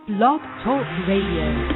Blog Talk Radio.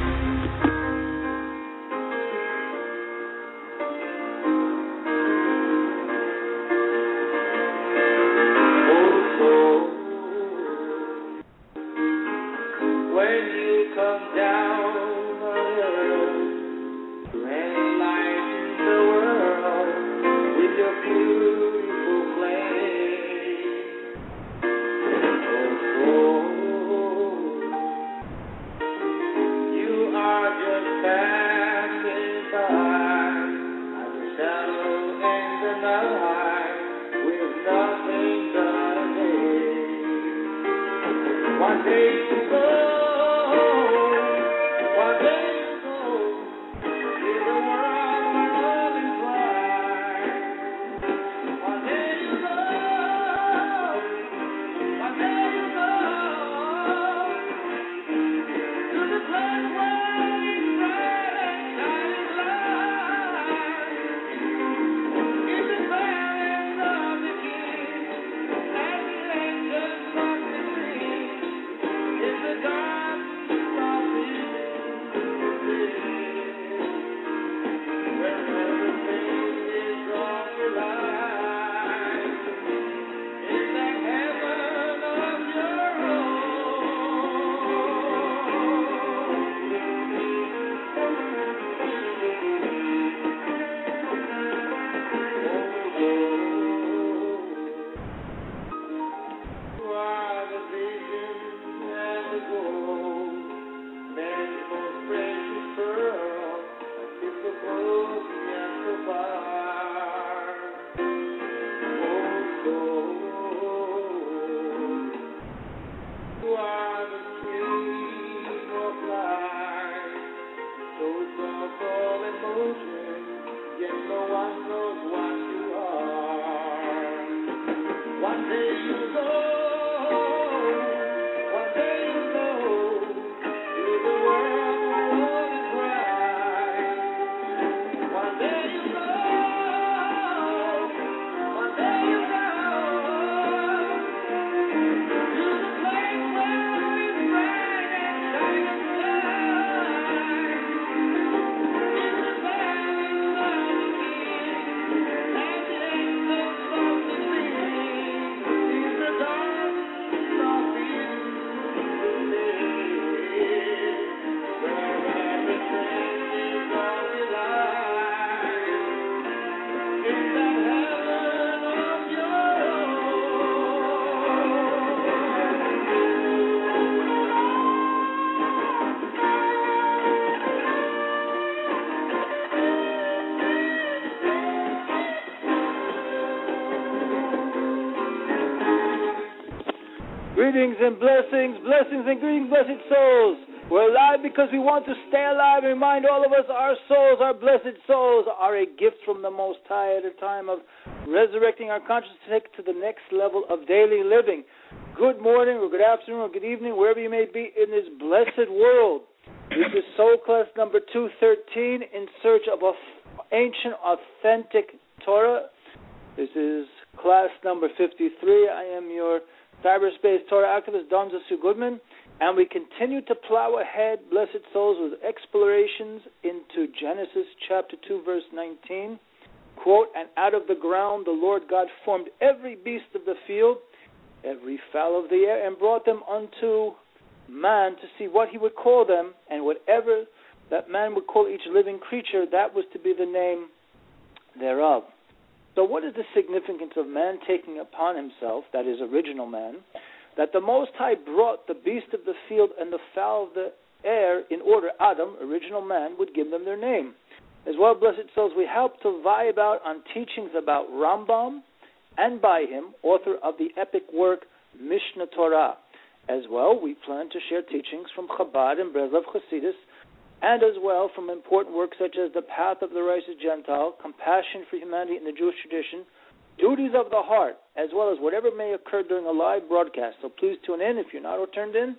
Greetings and blessings, blessings and greetings, blessed souls. We're alive because we want to stay alive and remind all of us our souls, our blessed souls, are a gift from the Most High at a time of resurrecting our consciousness to take to the next level of daily living. Good morning or good afternoon or good evening, wherever you may be in this blessed world. This is Soul Class number 213 in search of ancient, authentic Torah. This is class number 53. I am your cyberspace Torah activist, Donza Sue Goodman, and we continue to plow ahead, blessed souls, with explorations into Genesis chapter 2, verse 19. Quote, "And out of the ground the Lord God formed every beast of the field, every fowl of the air, and brought them unto man to see what he would call them, and whatever that man would call each living creature, that was to be the name thereof." So what is the significance of man taking upon himself, that is, original man, that the Most High brought the beast of the field and the fowl of the air in order Adam, original man, would give them their name? As well, blessed souls, we help to vibe out on teachings about Rambam and by him, author of the epic work Mishnah Torah. As well, we plan to share teachings from Chabad and Breslov Hasidus, and as well from important works such as The Path of the Righteous Gentile, Compassion for Humanity in the Jewish Tradition, Duties of the Heart, as well as whatever may occur during a live broadcast. So please tune in if you're not turned in,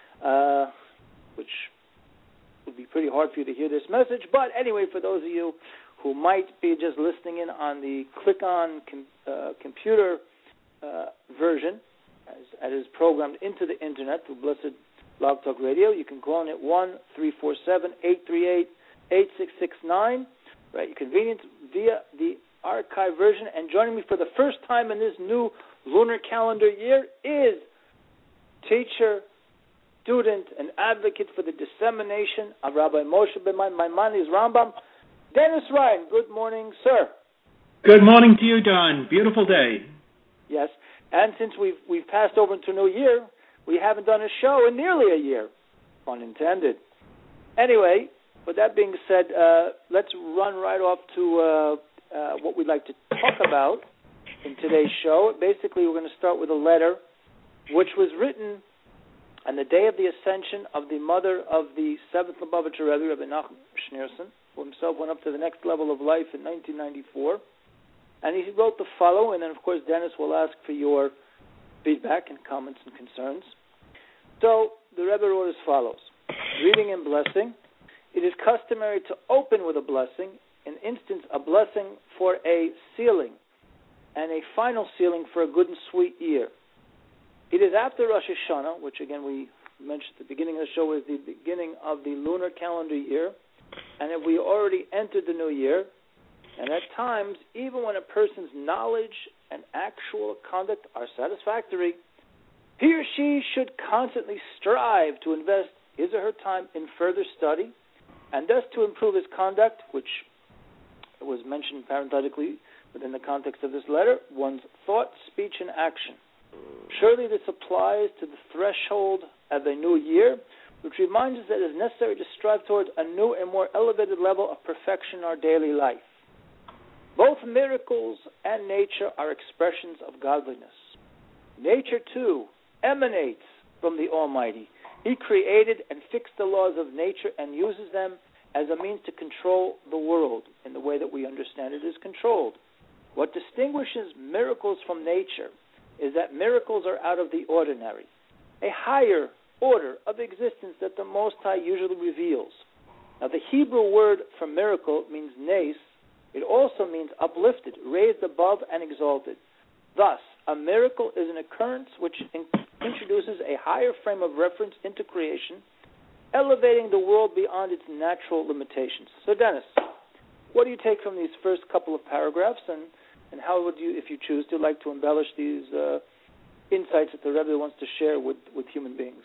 which would be pretty hard for you to hear this message. But anyway, for those of you who might be just listening in on the click-on computer version, as it is programmed into the Internet through Blessed Blog Talk Radio. You can call in at 1-347-838-8669. Right, your convenience via the archive version. And joining me for the first time in this new lunar calendar year is teacher, student, and advocate for the dissemination of Rabbi Moshe ben Maimonides Rambam, Dennis Ryan. Good morning, sir. Good morning to you, Don. Beautiful day. Yes, and since we've passed over into New Year, we haven't done a show in nearly a year, pun intended. Anyway, with that being said, let's run right off to what we'd like to talk about in today's show. Basically, we're going to start with a letter which was written on the day of the ascension of the mother of the 7th Lubavitcher Rebbe, Rabbi Nachum Schneerson, who himself went up to the next level of life in 1994. And he wrote the following, and then, of course, Dennis will ask for your feedback and comments and concerns. So the Rebbe wrote as follows: Reading and blessing. It is customary to open with a blessing, in instance, a blessing for a sealing, and a final sealing for a good and sweet year. It is after Rosh Hashanah, which again we mentioned at the beginning of the show is the beginning of the lunar calendar year, and if we already entered the new year, and at times, even when a person's knowledge and actual conduct are satisfactory, he or she should constantly strive to invest his or her time in further study, and thus to improve his conduct, which was mentioned parenthetically within the context of this letter, one's thought, speech, and action. Surely this applies to the threshold of a new year, which reminds us that it is necessary to strive towards a new and more elevated level of perfection in our daily life. Both miracles and nature are expressions of godliness. Nature, too, emanates from the Almighty. He created and fixed the laws of nature and uses them as a means to control the world in the way that we understand it is controlled. What distinguishes miracles from nature is that miracles are out of the ordinary, a higher order of existence that the Most High usually reveals. Now, the Hebrew word for miracle means nes. It also means uplifted, raised above, and exalted. Thus, a miracle is an occurrence which introduces a higher frame of reference into creation, elevating the world beyond its natural limitations. So, Dennis, what do you take from these first couple of paragraphs, and how would you, if you choose to, like to embellish these insights that the Rebbe wants to share with human beings?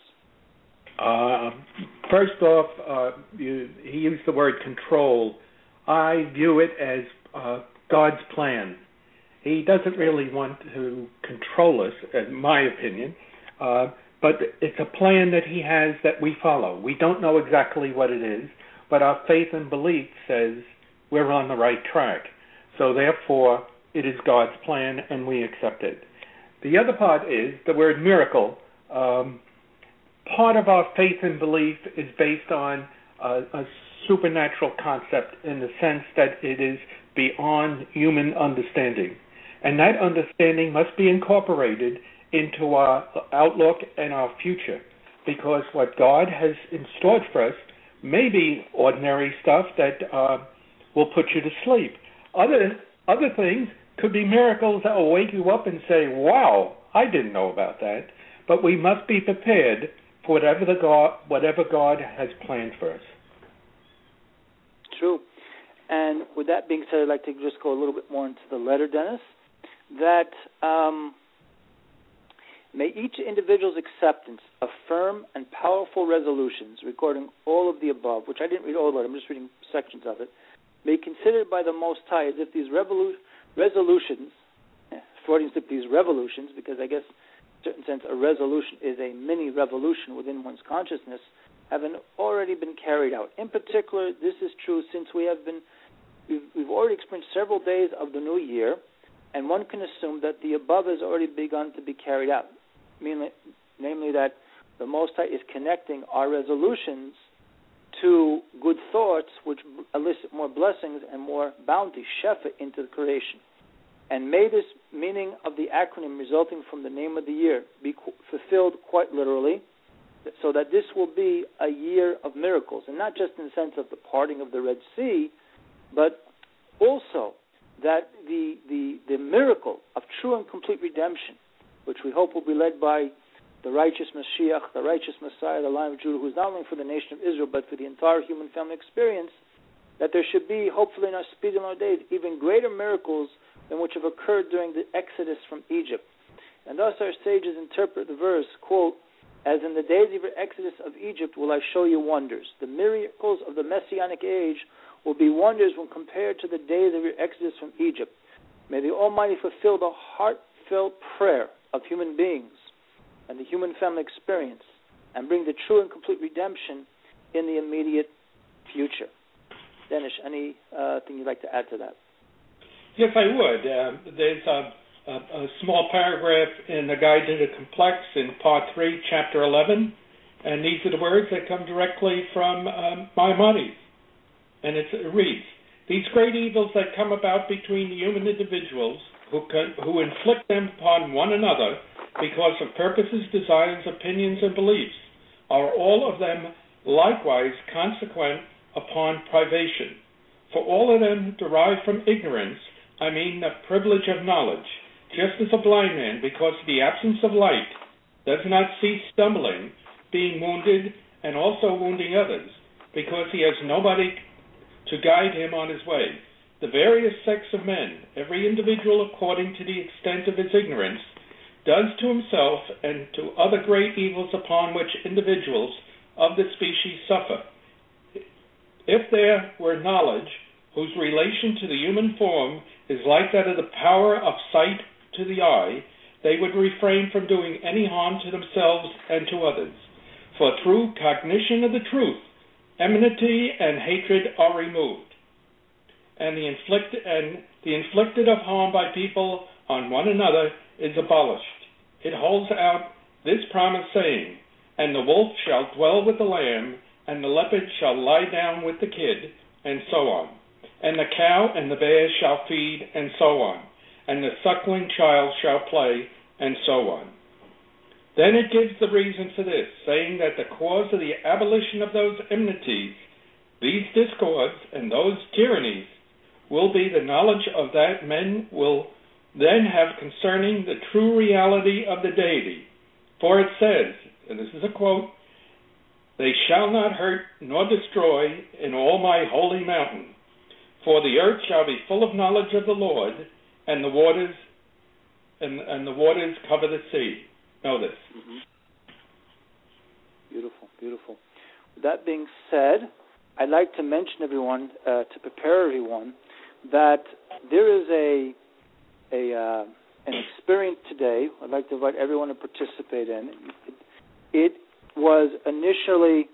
First off, he used the word control. I view it as God's plan. He doesn't really want to control us, in my opinion, but it's a plan that he has that we follow. We don't know exactly what it is, but our faith and belief says we're on the right track. So therefore, it is God's plan, and we accept it. The other part is the word miracle. Part of our faith and belief is based on a supernatural concept in the sense that it is beyond human understanding. And that understanding must be incorporated into our outlook and our future, because what God has in store for us may be ordinary stuff that will put you to sleep. Other things could be miracles that will wake you up and say, wow, I didn't know about that. But we must be prepared for whatever God has planned for us. True. And with that being said, I'd like to just go a little bit more into the letter, Dennis, that may each individual's acceptance of firm and powerful resolutions, recording all of the above, which I didn't read all of it, I'm just reading sections of it, be considered by the Most High as if these resolutions, Freudian took these revolutions, because I guess in a certain sense a resolution is a mini revolution within one's consciousness, have already been carried out. In particular, this is true since we've already experienced several days of the new year, and one can assume that the above has already begun to be carried out, namely that the Most High is connecting our resolutions to good thoughts which elicit more blessings and more bounty, shefa, into the creation. And may this meaning of the acronym resulting from the name of the year be fulfilled quite literally, so that this will be a year of miracles, and not just in the sense of the parting of the Red Sea, but also that the miracle of true and complete redemption, which we hope will be led by the righteous Mashiach, the righteous Messiah, the Lion of Judah, who is not only for the nation of Israel, but for the entire human family experience, that there should be, hopefully in our speed and our days, even greater miracles than which have occurred during the Exodus from Egypt. And thus our sages interpret the verse, quote, as in the days of your Exodus of Egypt will I show you wonders. The miracles of the Messianic age will be wonders when compared to the days of your Exodus from Egypt. May the Almighty fulfill the heartfelt prayer of human beings and the human family experience and bring the true and complete redemption in the immediate future. Dennis, anything you'd like to add to that? Yes, I would. There's a small paragraph in the Guide to the Complex in Part 3, Chapter 11, and these are the words that come directly from Maimonides. And it reads, these great evils that come about between human individuals who inflict them upon one another because of purposes, desires, opinions, and beliefs are all of them likewise consequent upon privation. For all of them derive from ignorance, I mean the privilege of knowledge, just as a blind man, because of the absence of light, does not cease stumbling, being wounded, and also wounding others, because he has nobody to guide him on his way. The various sects of men, every individual according to the extent of his ignorance, does to himself and to other great evils upon which individuals of the species suffer. If there were knowledge whose relation to the human form is like that of the power of sight to the eye, they would refrain from doing any harm to themselves and to others. For through cognition of the truth, enmity and hatred are removed, and the inflicted of harm by people on one another is abolished. It holds out this promise, saying, and the wolf shall dwell with the lamb, and the leopard shall lie down with the kid, and so on. And the cow and the bear shall feed, and so on. And the suckling child shall play, and so on. Then it gives the reason for this, saying that the cause of the abolition of those enmities, these discords, and those tyrannies, will be the knowledge of that men will then have concerning the true reality of the deity. For it says, and this is a quote, they shall not hurt nor destroy in all my holy mountain, for the earth shall be full of knowledge of the Lord, and the waters and the waters cover the sea. Know this. Mm-hmm. Beautiful, beautiful. With that being said, I'd like to mention everyone, to prepare everyone, that there is an experience today I'd like to invite everyone to participate in. It was initially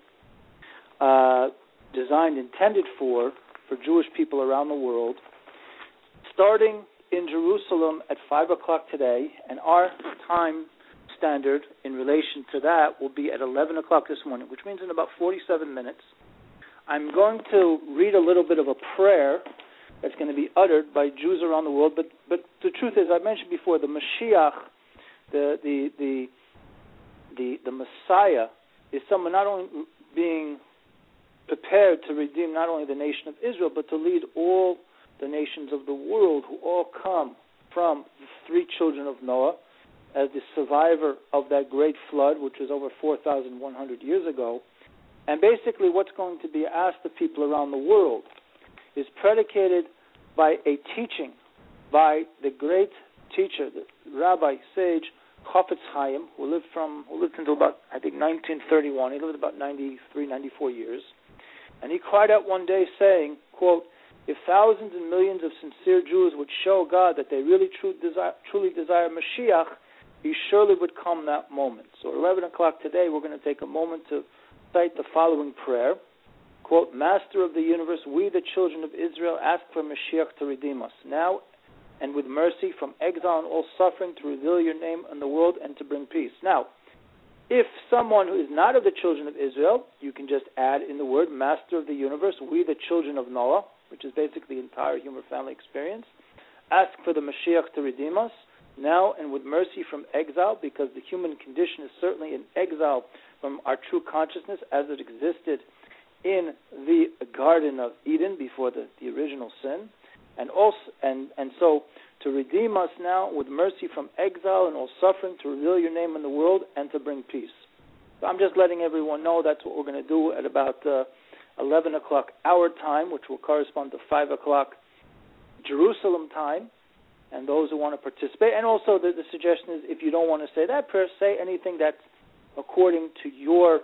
designed, intended for Jewish people around the world, starting in Jerusalem at 5 o'clock today, and our time standard in relation to that will be at 11 o'clock this morning, which means in about 47 minutes. I'm going to read a little bit of a prayer that's going to be uttered by Jews around the world, but the truth is, I mentioned before, the Mashiach, the Messiah, is someone not only being prepared to redeem not only the nation of Israel, but to lead all the nations of the world who all come from the three children of Noah as the survivor of that great flood, which was over 4,100 years ago. And basically what's going to be asked of people around the world is predicated by a teaching by the great teacher, the Rabbi Sage Chafetz Chaim, who lived until about, I think, 1931. He lived about 93, 94 years. And he cried out one day saying, quote, if thousands and millions of sincere Jews would show God that they really truly desire Mashiach, he surely would come that moment. So at 11 o'clock today, we're going to take a moment to cite the following prayer. Quote, Master of the universe, we, the children of Israel, ask for Mashiach to redeem us now and with mercy from exile and all suffering to reveal your name in the world and to bring peace. Now, if someone who is not of the children of Israel, you can just add in the word Master of the universe, we, the children of Noah, which is basically the entire human family experience, ask for the Mashiach to redeem us now and with mercy from exile, because the human condition is certainly in exile from our true consciousness as it existed in the Garden of Eden before the original sin. and so to redeem us now with mercy from exile and all suffering, to reveal your name in the world, and to bring peace. So I'm just letting everyone know that's what we're going to do at about 11 o'clock our time, which will correspond to 5 o'clock Jerusalem time, and those who want to participate. And also the suggestion is, if you don't want to say that prayer, say anything that's according to your,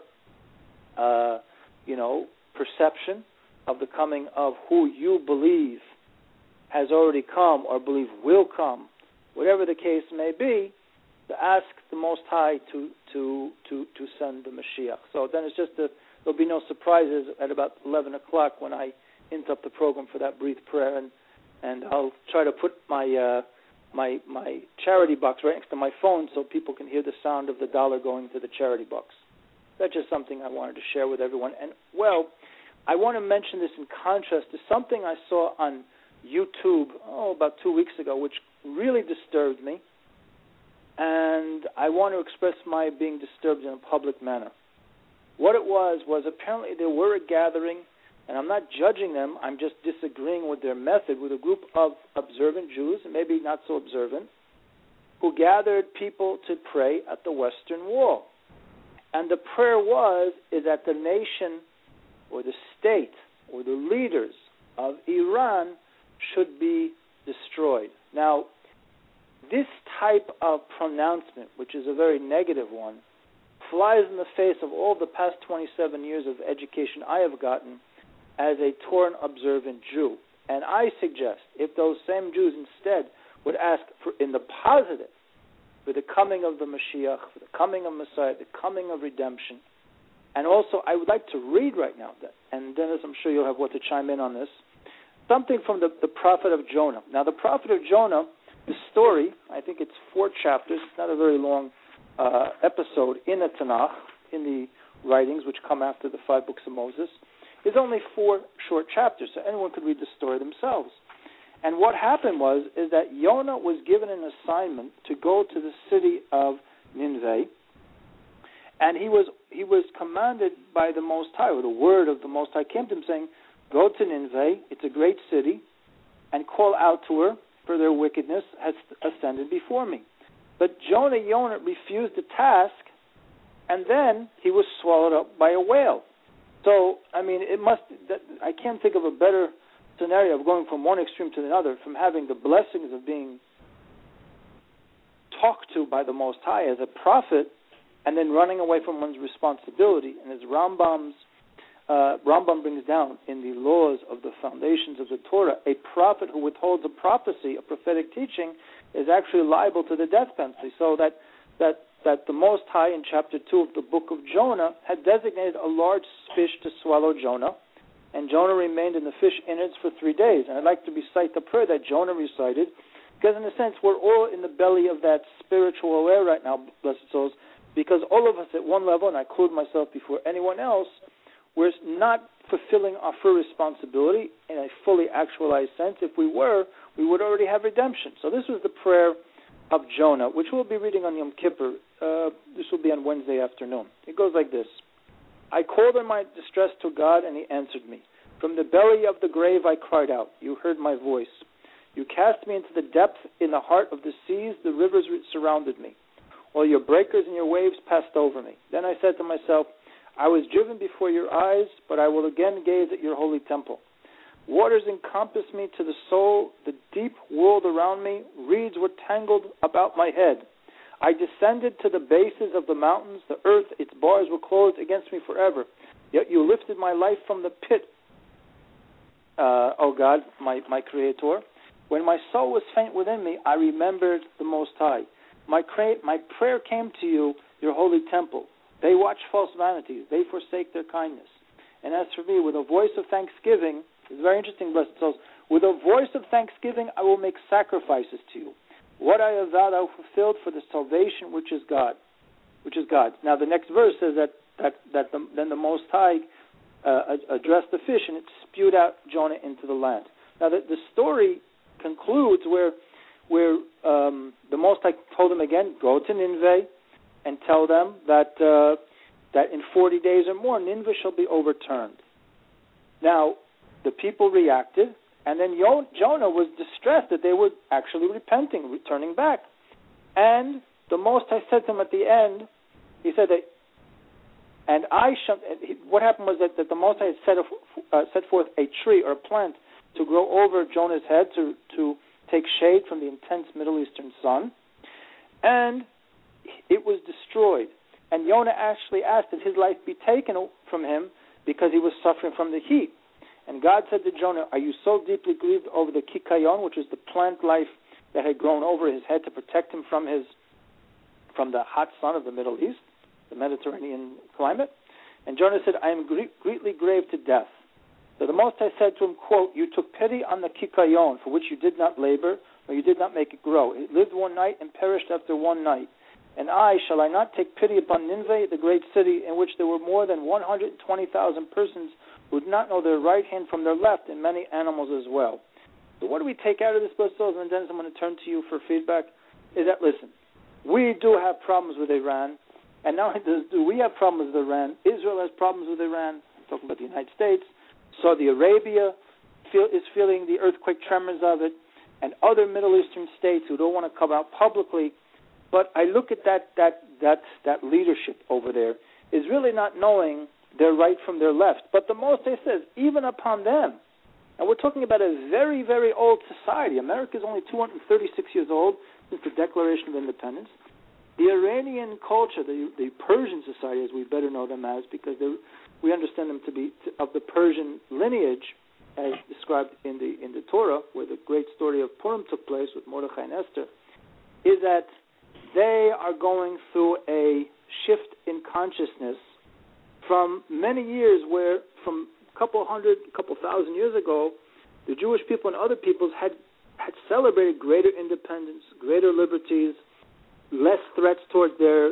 perception of the coming of who you believe has already come or believe will come, whatever the case may be, to ask the Most High to send the Mashiach. So then it's just there'll be no surprises at about 11 o'clock when I interrupt the program for that brief prayer, and I'll try to put my charity box right next to my phone so people can hear the sound of the dollar going to the charity box. That's just something I wanted to share with everyone. And, I want to mention this in contrast to something I saw on YouTube, about 2 weeks ago, which really disturbed me. And I want to express my being disturbed in a public manner. What it was apparently there were a gathering, and I'm not judging them, I'm just disagreeing with their method, with a group of observant Jews, and maybe not so observant, who gathered people to pray at the Western Wall. And the prayer is that the nation or the state or the leaders of Iran should be destroyed. Now, this type of pronouncement, which is a very negative one, flies in the face of all the past 27 years of education I have gotten as a Torah observant Jew. And I suggest if those same Jews instead would ask for, in the positive, for the coming of the Mashiach, for the coming of Messiah, the coming of redemption. And also, I would like to read right now, and Dennis, I'm sure you'll have what to chime in on this, something from the prophet of Jonah. Now, the prophet of Jonah, the story, I think it's 4 chapters, it's not a very long episode in the Tanakh, in the writings which come after the 5 books of Moses, is only 4 short chapters, so anyone could read the story themselves. And what happened is that Jonah was given an assignment to go to the city of Nineveh, and he was commanded by the Most High, or the word of the Most High came to him saying, go to Nineveh, it's a great city, and call out to her, for their wickedness has ascended before me. But Jonah refused the task, and then he was swallowed up by a whale. So, I can't think of a better scenario of going from one extreme to another, from having the blessings of being talked to by the Most High as a prophet, and then running away from one's responsibility. And as Rambam brings down in the laws of the foundations of the Torah, a prophet who withholds a prophecy, a prophetic teaching, is actually liable to the death penalty. So that the Most High in chapter 2 of the book of Jonah had designated a large fish to swallow Jonah, and Jonah remained in the fish innards for 3 days. And I'd like to recite the prayer that Jonah recited, because in a sense we're all in the belly of that spiritual air right now, blessed souls, because all of us at one level, and I include myself before anyone else, we're not fulfilling our full responsibility in a fully actualized sense. If we were, we would already have redemption. So this was the prayer of Jonah, which we'll be reading on Yom Kippur. This will be on Wednesday afternoon. It goes like this. I called in my distress to God, and he answered me. From the belly of the grave I cried out. You heard my voice. You cast me into the depth, in the heart of the seas. The rivers surrounded me. All your breakers and your waves passed over me. Then I said to myself, I was driven before your eyes, but I will again gaze at your holy temple. Waters encompassed me to the soul, the deep world around me, reeds were tangled about my head. I descended to the bases of the mountains, the earth, its bars were closed against me forever. Yet you lifted my life from the pit, O God, my Creator. When my soul was faint within me, I remembered the Most High. My prayer came to you, your holy temple. They watch false vanities. They forsake their kindness. And as for me, with a voice of thanksgiving, it's very interesting, blessed souls, with a voice of thanksgiving, I will make sacrifices to you. What I have vowed, I will fulfill for the salvation which is God. Now, the next verse says then the Most High addressed the fish, and it spewed out Jonah into the land. Now, the story concludes where the Most High told him again, go to Nineveh and tell them that in 40 days or more, Nineveh shall be overturned. Now, the people reacted, And then Jonah was distressed that they were actually repenting, returning back. And the Most High said to him at the end, he said that, what happened was that the Most High had set forth a tree or a plant to grow over Jonah's head to take shade from the intense Middle Eastern sun. And it was destroyed. And Jonah actually asked that his life be taken from him because he was suffering from the heat. And God said to Jonah, are you so deeply grieved over the kikayon, which is the plant life that had grown over his head to protect him from the hot sun of the Middle East, the Mediterranean climate? And Jonah said, I am greatly grieved to death. So the Most High said to him, quote, you took pity on the kikayon, for which you did not labor, or you did not make it grow. It lived one night and perished after one night. And shall I not take pity upon Nineveh, the great city, in which there were more than 120,000 persons who did not know their right hand from their left, and many animals as well. So what do we take out of this, Brother Souls? And Dennis, I'm going to turn to you for feedback. Is that, listen, we do have problems with Iran, and not only do we have problems with Iran, Israel has problems with Iran. I'm talking about the United States. Saudi Arabia is feeling the earthquake tremors of it, and other Middle Eastern states who don't want to come out publicly. But I look at that leadership over there is really not knowing their right from their left. But the Most High says, even upon them, and we're talking about a very, very old society. America is only 236 years old since the Declaration of Independence. The Iranian culture, the Persian society, as we better know them as, because we understand them to be of the Persian lineage, as described in the Torah, where the great story of Purim took place with Mordechai and Esther, is that they are going through a shift in consciousness from many years where, from a couple thousand years ago, the Jewish people and other peoples had celebrated greater independence, greater liberties, less threats towards their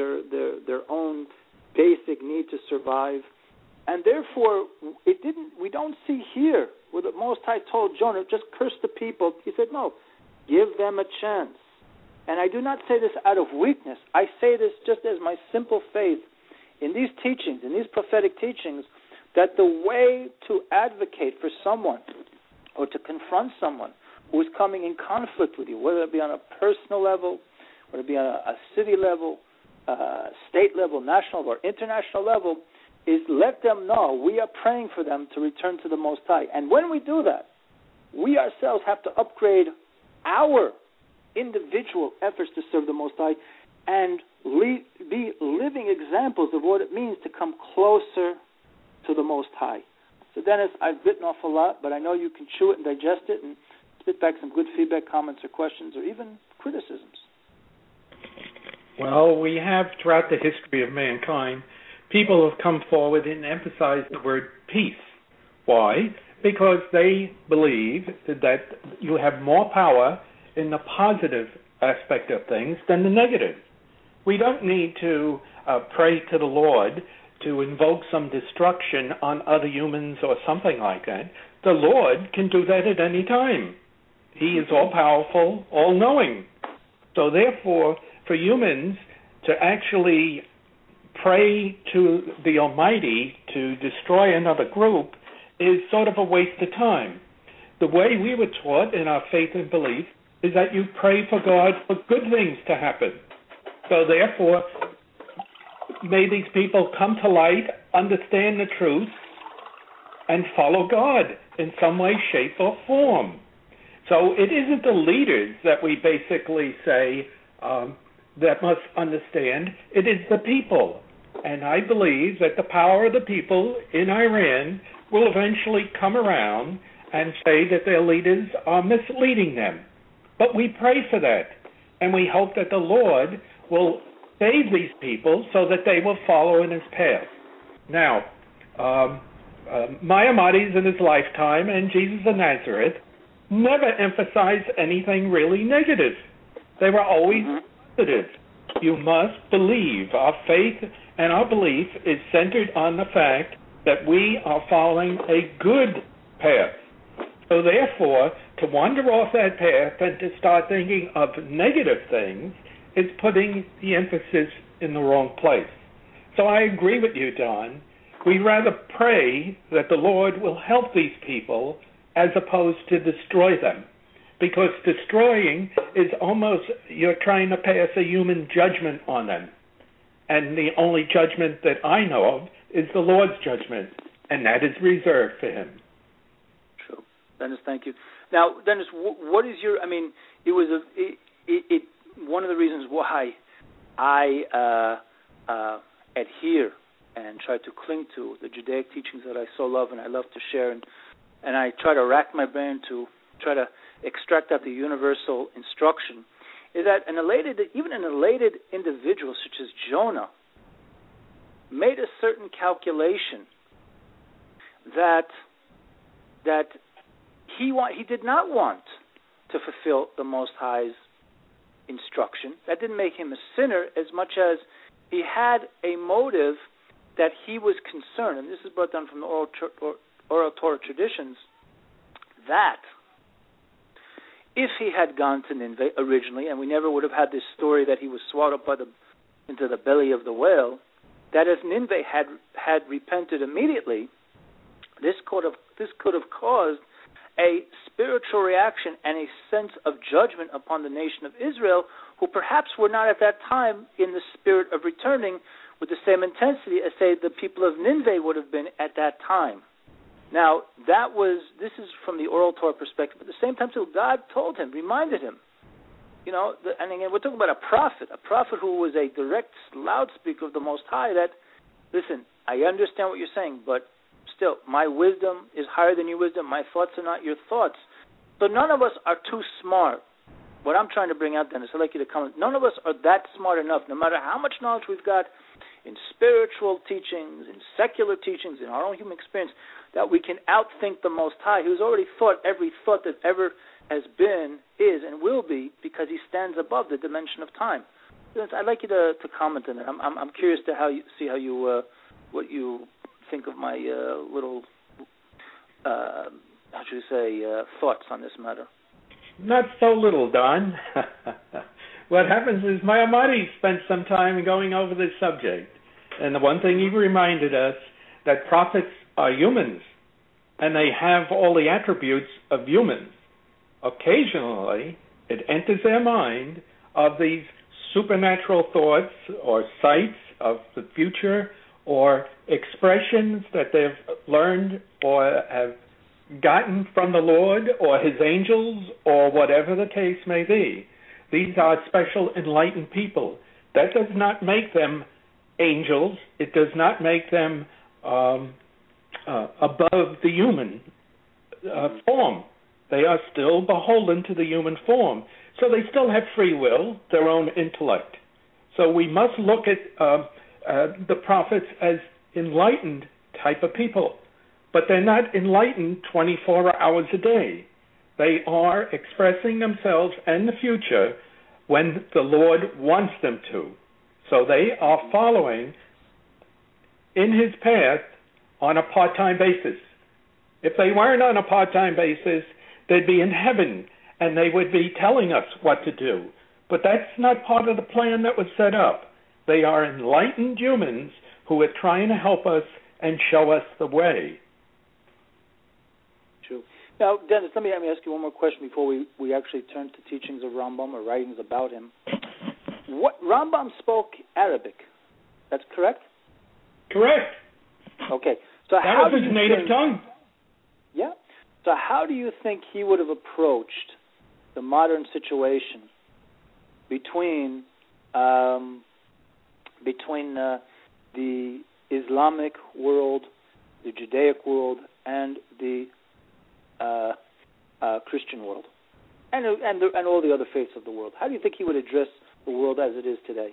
own basic need to survive. And therefore, we don't see here where the Most High told Jonah, just curse the people. He said, no, give them a chance. And I do not say this out of weakness. I say this just as my simple faith in these teachings, in these prophetic teachings, that the way to advocate for someone or to confront someone who is coming in conflict with you, whether it be on a personal level, whether it be on a city level, state level, national or international level, is let them know we are praying for them to return to the Most High. And when we do that, we ourselves have to upgrade our individual efforts to serve the Most High and be living examples of what it means to come closer to the Most High. So, Dennis, I've bitten off a lot, but I know you can chew it and digest it and spit back some good feedback, comments, or questions, or even criticisms. Well, we have, throughout the history of mankind, people have come forward and emphasized the word peace. Why? Because they believe that you have more power in the positive aspect of things than the negative. We don't need to pray to the Lord to invoke some destruction on other humans or something like that. The Lord can do that at any time. He is all-powerful, all-knowing. So therefore, for humans to actually pray to the Almighty to destroy another group is sort of a waste of time. The way we were taught in our faith and belief is that you pray for God for good things to happen. So therefore, may these people come to light, understand the truth, and follow God in some way, shape, or form. So it isn't the leaders that we basically say that must understand. It is the people. And I believe that the power of the people in Iran will eventually come around and say that their leaders are misleading them. But we pray for that, and we hope that the Lord will save these people so that they will follow in his path. Now, Maimonides in his lifetime and Jesus of Nazareth never emphasized anything really negative. They were always positive. You must believe. Our faith and our belief is centered on the fact that we are following a good path. So therefore, to wander off that path and to start thinking of negative things is putting the emphasis in the wrong place. So I agree with you, Don. We'd rather pray that the Lord will help these people as opposed to destroy them. Because destroying is almost, you're trying to pass a human judgment on them. And the only judgment that I know of is the Lord's judgment, and that is reserved for him. True. Dennis, thank you. Now, Dennis, what is your, it was one of the reasons why I adhere and try to cling to the Judaic teachings that I so love and I love to share, and I try to rack my brain to try to extract out the universal instruction, is that even an elated individual such as Jonah made a certain calculation that he did not want to fulfill the Most High's instruction. That didn't make him a sinner as much as he had a motive that he was concerned, and this is brought down from the oral Torah traditions, that if he had gone to Nineveh originally, and we never would have had this story that he was swallowed up into the belly of the whale, that if Nineveh had repented immediately, this could have caused a spiritual reaction and a sense of judgment upon the nation of Israel, who perhaps were not at that time in the spirit of returning with the same intensity as, say, the people of Nineveh would have been at that time. Now, this is from the oral Torah perspective. At the same time, too, God told him, reminded him, and again, we're talking about a prophet who was a direct loudspeaker of the Most High, that, listen, I understand what you're saying, but still, my wisdom is higher than your wisdom. My thoughts are not your thoughts. So none of us are too smart. What I'm trying to bring out, Dennis, I'd like you to comment. None of us are that smart enough, no matter how much knowledge we've got in spiritual teachings, in secular teachings, in our own human experience, that we can outthink the Most High, who's already thought every thought that ever has been, is, and will be, because he stands above the dimension of time. I'd like you to comment on that. I'm curious to what you think of my little, thoughts on this matter. Not so little, Don. What happens is my Almighty spent some time going over this subject, and the one thing he reminded us, that prophets are humans, and they have all the attributes of humans. Occasionally, it enters their mind of these supernatural thoughts or sights of the future or expressions that they've learned or have gotten from the Lord or his angels or whatever the case may be. These are special enlightened people. That does not make them angels. It does not make them above the human form. They are still beholden to the human form. So they still have free will, their own intellect. So we must look at the prophets as enlightened type of people. But they're not enlightened 24 hours a day. They are expressing themselves in the future when the Lord wants them to. So they are following in his path on a part-time basis. If they weren't on a part-time basis, they'd be in heaven and they would be telling us what to do. But that's not part of the plan that was set up. They are enlightened humans who are trying to help us and show us the way. True. Now, Dennis, let me ask you one more question before we actually turn to teachings of Rambam or writings about him. Rambam spoke Arabic. That's correct? Correct. Okay. So that was his native tongue. Yeah. So how do you think he would have approached the modern situation between the Islamic world, the Judaic world, and the Christian world, and all the other faiths of the world? How do you think he would address the world as it is today?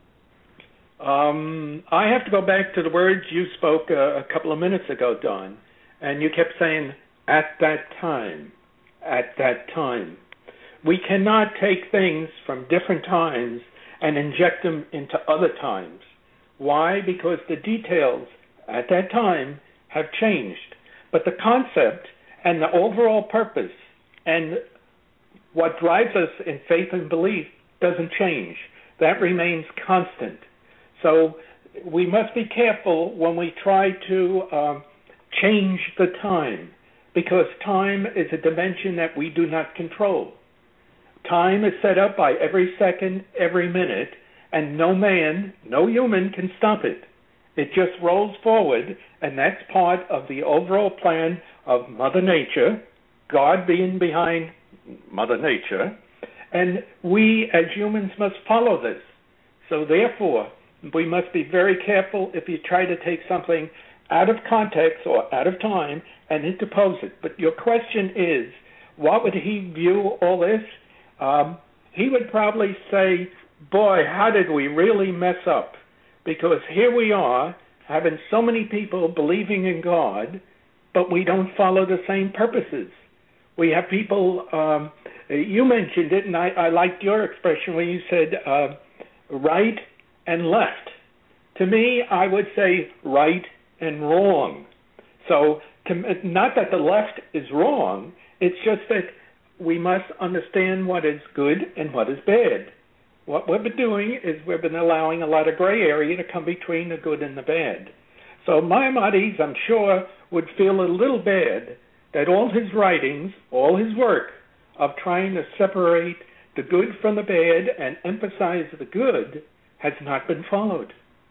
I have to go back to the words you spoke a couple of minutes ago, Don, and you kept saying, at that time, at that time. We cannot take things from different times and inject them into other times. Why? Because the details at that time have changed. But the concept and the overall purpose and what drives us in faith and belief doesn't change. That remains constant. So we must be careful when we try to change the time. because time is a dimension that we do not control. Time is set up by every second, every minute, and no man, no human can stop it. It just rolls forward, and that's part of the overall plan of Mother Nature, God being behind Mother Nature, and we as humans must follow this. So therefore, we must be very careful if you try to take something out of context or out of time and interpose it. But your question is, what would he view all this? He would probably say, boy, how did we really mess up? Because here we are, having so many people believing in God, but we don't follow the same purposes. We have people, you mentioned it, and I liked your expression when you said right and left. To me, I would say right and wrong. So not that the left is wrong, it's just that we must understand what is good and what is bad. What we've been doing is we've been allowing a lot of gray area to come between the good and the bad. So Maimonides, I'm sure, would feel a little bad that all his writings, all his work of trying to separate the good from the bad and emphasize the good has not been followed.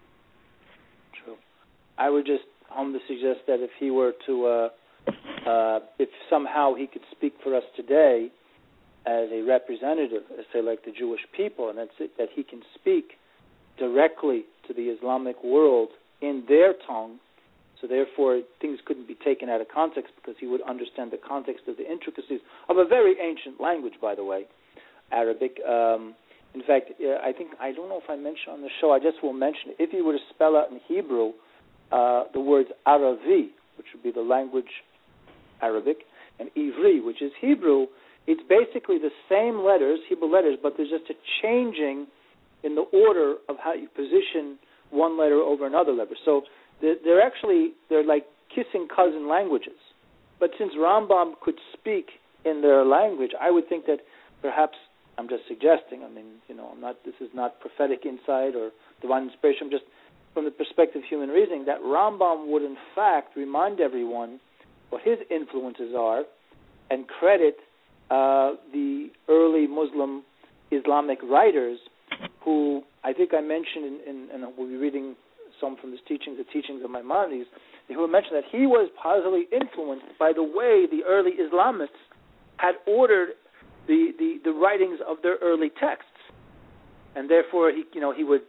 True. I would just humbly suggest that if he were to, if somehow he could speak for us today as a representative, say like the Jewish people, and that's it, that he can speak directly to the Islamic world in their tongue, so therefore things couldn't be taken out of context because he would understand the context of the intricacies of a very ancient language, by the way, Arabic. In fact, I don't know if I mentioned on the show, I just will mention it. If you were to spell out in Hebrew the words Aravi, which would be the language Arabic, and Ivri, which is Hebrew, it's basically the same letters, Hebrew letters, but there's just a changing in the order of how you position one letter over another letter. So they're like kissing cousin languages. But since Rambam could speak in their language, I would think that perhaps, I'm just suggesting, this is not prophetic insight or divine inspiration, just from the perspective of human reasoning, that Rambam would in fact remind everyone what his influences are and credit the early Muslim Islamic writers who I think I mentioned, and we'll be reading some from his teachings, the teachings of Maimonides, who mentioned that he was positively influenced by the way the early Islamists had ordered the writings of their early texts. And therefore, he would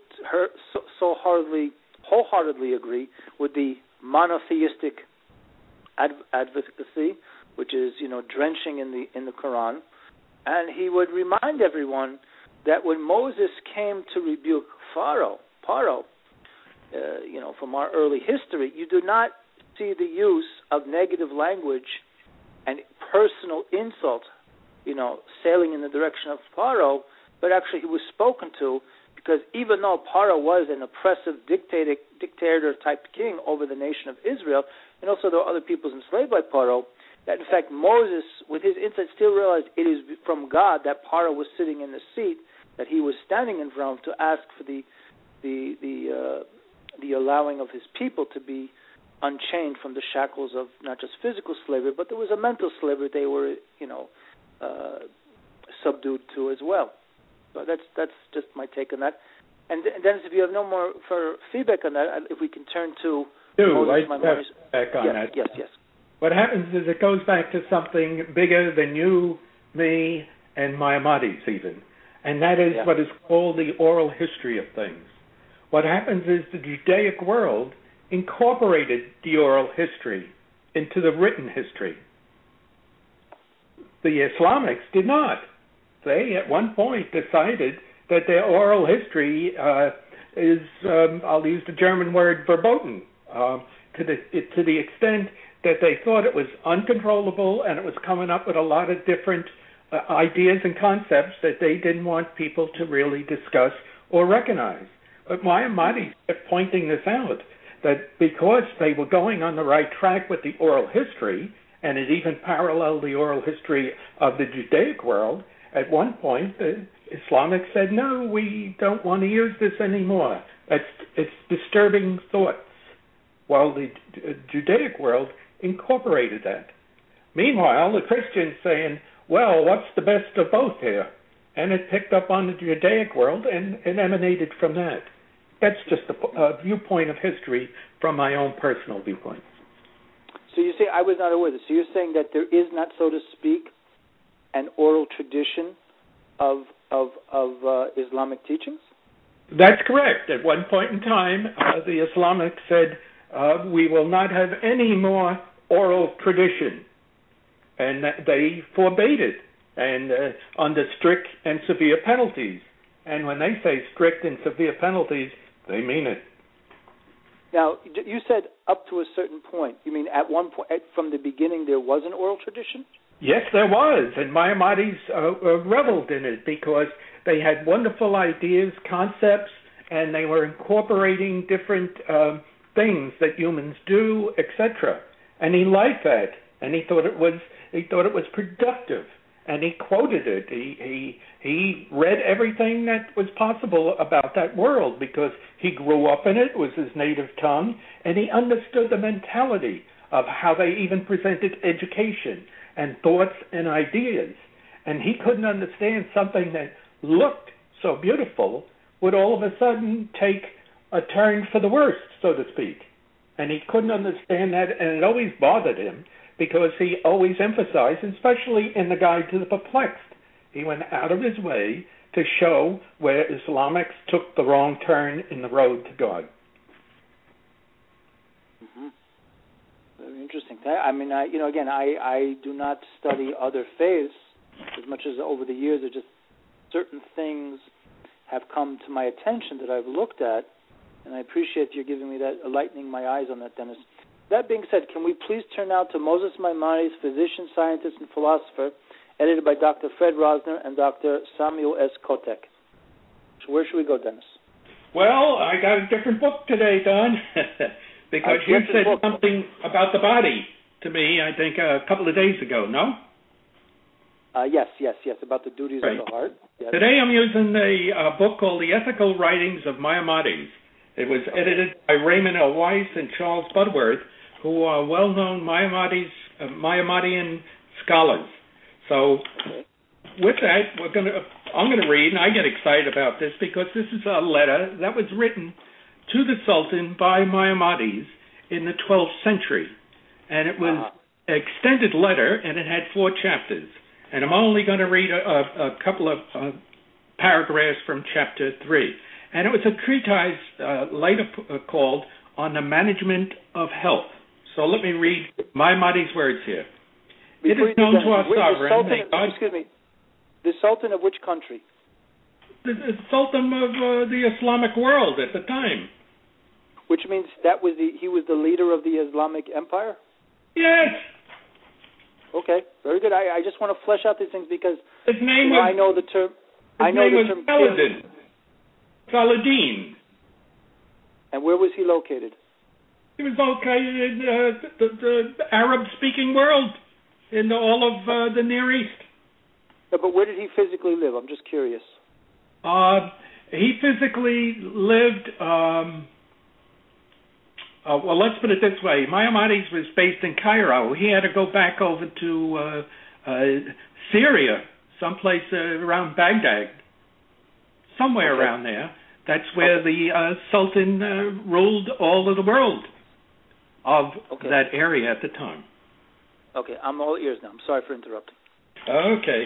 wholeheartedly agree with the monotheistic advocacy, which is drenching in the Quran, and he would remind everyone that when Moses came to rebuke Paro, from our early history, you do not see the use of negative language and personal insult, sailing in the direction of Paro, but actually he was spoken to because even though Paro was an oppressive dictator-type king over the nation of Israel, and also there were other peoples enslaved by Paro, that in fact Moses, with his insight, still realized it is from God that Paro was sitting in the seat that he was standing in front of to ask for the allowing of his people to be unchained from the shackles of not just physical slavery, but there was a mental slavery they were, subdued to as well. So that's just my take on that. And Dennis, if you have no more for feedback on that, if we can turn to Moses Maimonides. Back on that. Yes. What happens is it goes back to something bigger than you, me, and Maimonides even, and that is what is called the oral history of things. What happens is the Judaic world incorporated the oral history into the written history. The Islamics did not. They, at one point, decided that their oral history is, I'll use the German word, verboten, to the extent that they thought it was uncontrollable and it was coming up with a lot of different ideas and concepts that they didn't want people to really discuss or recognize. But Maimonides kept pointing this out, that because they were going on the right track with the oral history, and it even paralleled the oral history of the Judaic world, at one point the Islamics said, no, we don't want to use this anymore. It's disturbing thoughts. While the Judaic world incorporated that. Meanwhile, the Christians saying, well, what's the best of both here? And it picked up on the Judaic world and it emanated from that. That's just a viewpoint of history from my own personal viewpoint. So you say, I was not aware of this. So you're saying that there is not, so to speak, an oral tradition of Islamic teachings? That's correct. At one point in time, the Islamics said, we will not have any more oral tradition. And they forbade it, and under strict and severe penalties. And when they say strict and severe penalties, they mean it. Now, you said up to a certain point. You mean at one point, from the beginning, there was an oral tradition? Yes, there was, and Maimonides reveled in it because they had wonderful ideas, concepts, and they were incorporating different things that humans do, etc. And he liked that, and he thought it was productive, and he quoted it. He read everything that was possible about that world because he grew up in it, it was his native tongue, and he understood the mentality of how they even presented education and thoughts and ideas. And he couldn't understand something that looked so beautiful would all of a sudden take a turn for the worst, so to speak. And he couldn't understand that, and it always bothered him because he always emphasized, especially in the Guide to the Perplexed, he went out of his way to show where Islamics took the wrong turn in the road to God. Mm-hmm. Very interesting. I mean, I do not study other faiths as much as over the years. Just certain things have come to my attention that I've looked at, and I appreciate you giving me that, enlightening my eyes on that, Dennis. That being said, can we please turn now to Moses Maimonides, physician, scientist, and philosopher, edited by Dr. Fred Rosner and Dr. Samuel S. Kotek. So where should we go, Dennis? Well, I got a different book today, Don, because you said something about the body to me, I think, a couple of days ago, no? Yes, about the duties of the heart. Yes. Today I'm using a book called The Ethical Writings of Maimonides. It was edited by Raymond L. Weiss and Charles Budworth, who are well-known Maimonidean scholars. So with that, I'm going to read, and I get excited about this because this is a letter that was written to the Sultan by Maimonides in the 12th century. And it was an extended letter, and it had 4 chapters. And I'm only going to read a couple of paragraphs from chapter 3. And it was a treatise later called On the Management of Health. So let me read Maimonides' words here. It is known to our sovereign... The Sultan of which country? The Sultan of the Islamic world at the time. Which means he was the leader of the Islamic Empire? Yes. Okay, very good. I just want to flesh out these things because his name was, I know the term. His name was Saladin. And where was he located? He was located in the Arab-speaking world, in all of the Near East. Yeah, but where did he physically live? I'm just curious. He physically lived... well, let's put it this way. Maimonides was based in Cairo. He had to go back over to Syria, someplace around Baghdad, somewhere around there. That's where the Sultan ruled all of the world of that area at the time. Okay, I'm all ears now. I'm sorry for interrupting. Okay.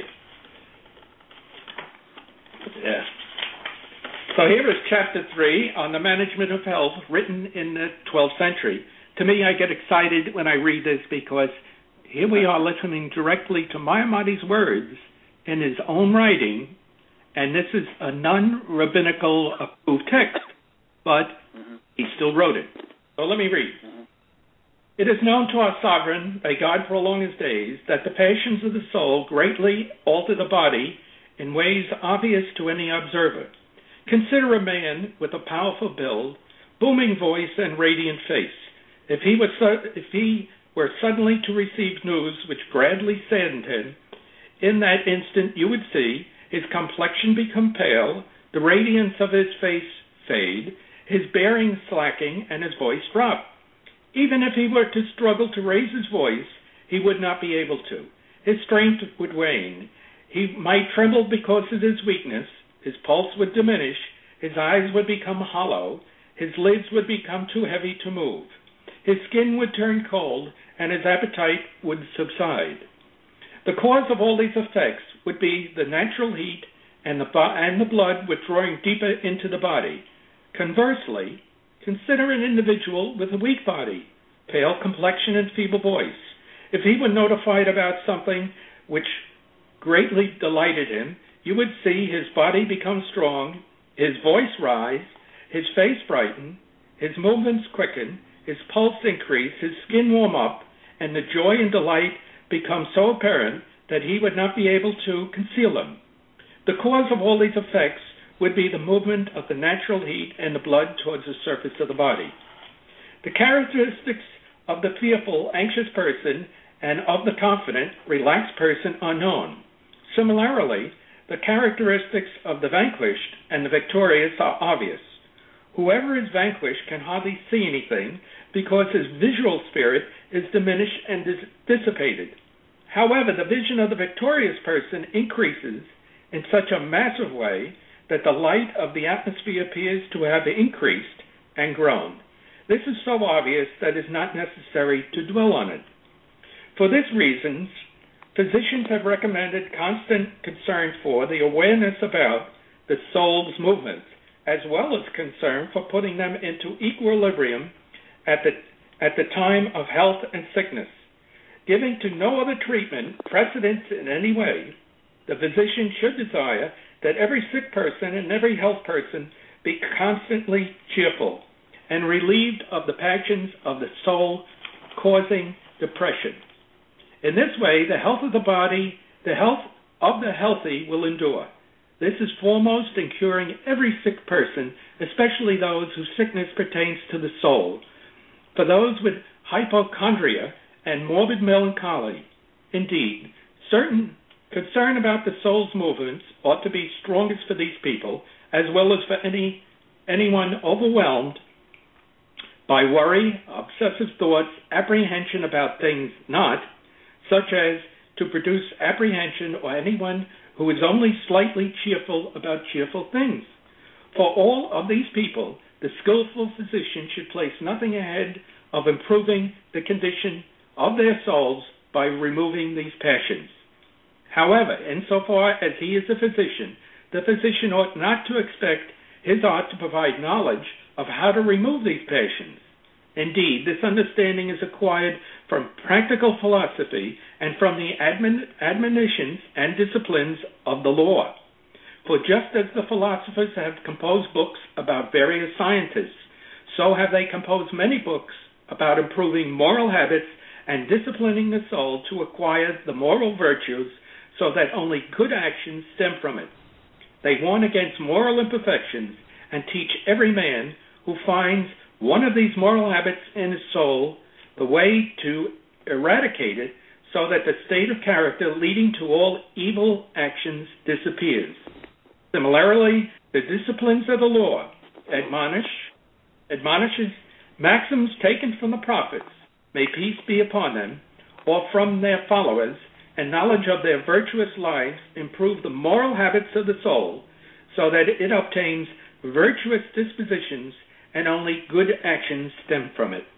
Yeah. So here is chapter 3 on the management of health, written in the 12th century. To me, I get excited when I read this because here we are listening directly to Maimonides' words in his own writing, and this is a non-rabbinical approved text, but he still wrote it. So let me read. It is known to our sovereign, may God prolong his days, that the passions of the soul greatly alter the body in ways obvious to any observer. Consider a man with a powerful build, booming voice, and radiant face. If he were suddenly to receive news which gradually saddened him, in that instant you would see his complexion become pale, the radiance of his face fade, his bearing slacking, and his voice drop. Even if he were to struggle to raise his voice, he would not be able to. His strength would wane. He might tremble because of his weakness. His pulse would diminish. His eyes would become hollow. His lids would become too heavy to move. His skin would turn cold, and his appetite would subside. The cause of all these effects would be the natural heat and the blood withdrawing deeper into the body. Conversely, consider an individual with a weak body, pale complexion, and feeble voice. If he were notified about something which greatly delighted him, you would see his body become strong, his voice rise, his face brighten, his movements quicken, his pulse increase, his skin warm up, and the joy and delight become so apparent that he would not be able to conceal them. The cause of all these effects would be the movement of the natural heat and the blood towards the surface of the body. The characteristics of the fearful, anxious person and of the confident, relaxed person are known. Similarly, the characteristics of the vanquished and the victorious are obvious. Whoever is vanquished can hardly see anything because his visual spirit is diminished and dissipated. However, the vision of the victorious person increases in such a massive way that the light of the atmosphere appears to have increased and grown. This is so obvious that it is not necessary to dwell on it. For this reason, physicians have recommended constant concern for the awareness about the soul's movements, as well as concern for putting them into equilibrium at the time of health and sickness. Giving to no other treatment precedence in any way, the physician should desire that every sick person and every health person be constantly cheerful and relieved of the passions of the soul causing depression. In this way, the health of the body, the health of the healthy will endure. This is foremost in curing every sick person, especially those whose sickness pertains to the soul. For those with hypochondria and morbid melancholy, indeed, certain concern about the soul's movements ought to be strongest for these people, as well as for anyone overwhelmed by worry, obsessive thoughts, apprehension about things not, such as to produce apprehension, or anyone who is only slightly cheerful about cheerful things. For all of these people, the skillful physician should place nothing ahead of improving the condition of their souls by removing these passions. However, insofar as he is a physician, the physician ought not to expect his art to provide knowledge of how to remove these passions. Indeed, this understanding is acquired from practical philosophy and from the admonitions and disciplines of the law. For just as the philosophers have composed books about various sciences, so have they composed many books about improving moral habits and disciplining the soul to acquire the moral virtues so that only good actions stem from it. They warn against moral imperfections and teach every man who finds one of these moral habits in his soul the way to eradicate it so that the state of character leading to all evil actions disappears. Similarly, the disciplines of the law admonishes maxims taken from the prophets, may peace be upon them, or from their followers, and knowledge of their virtuous lives improve the moral habits of the soul so that it obtains virtuous dispositions and only good actions stem from it.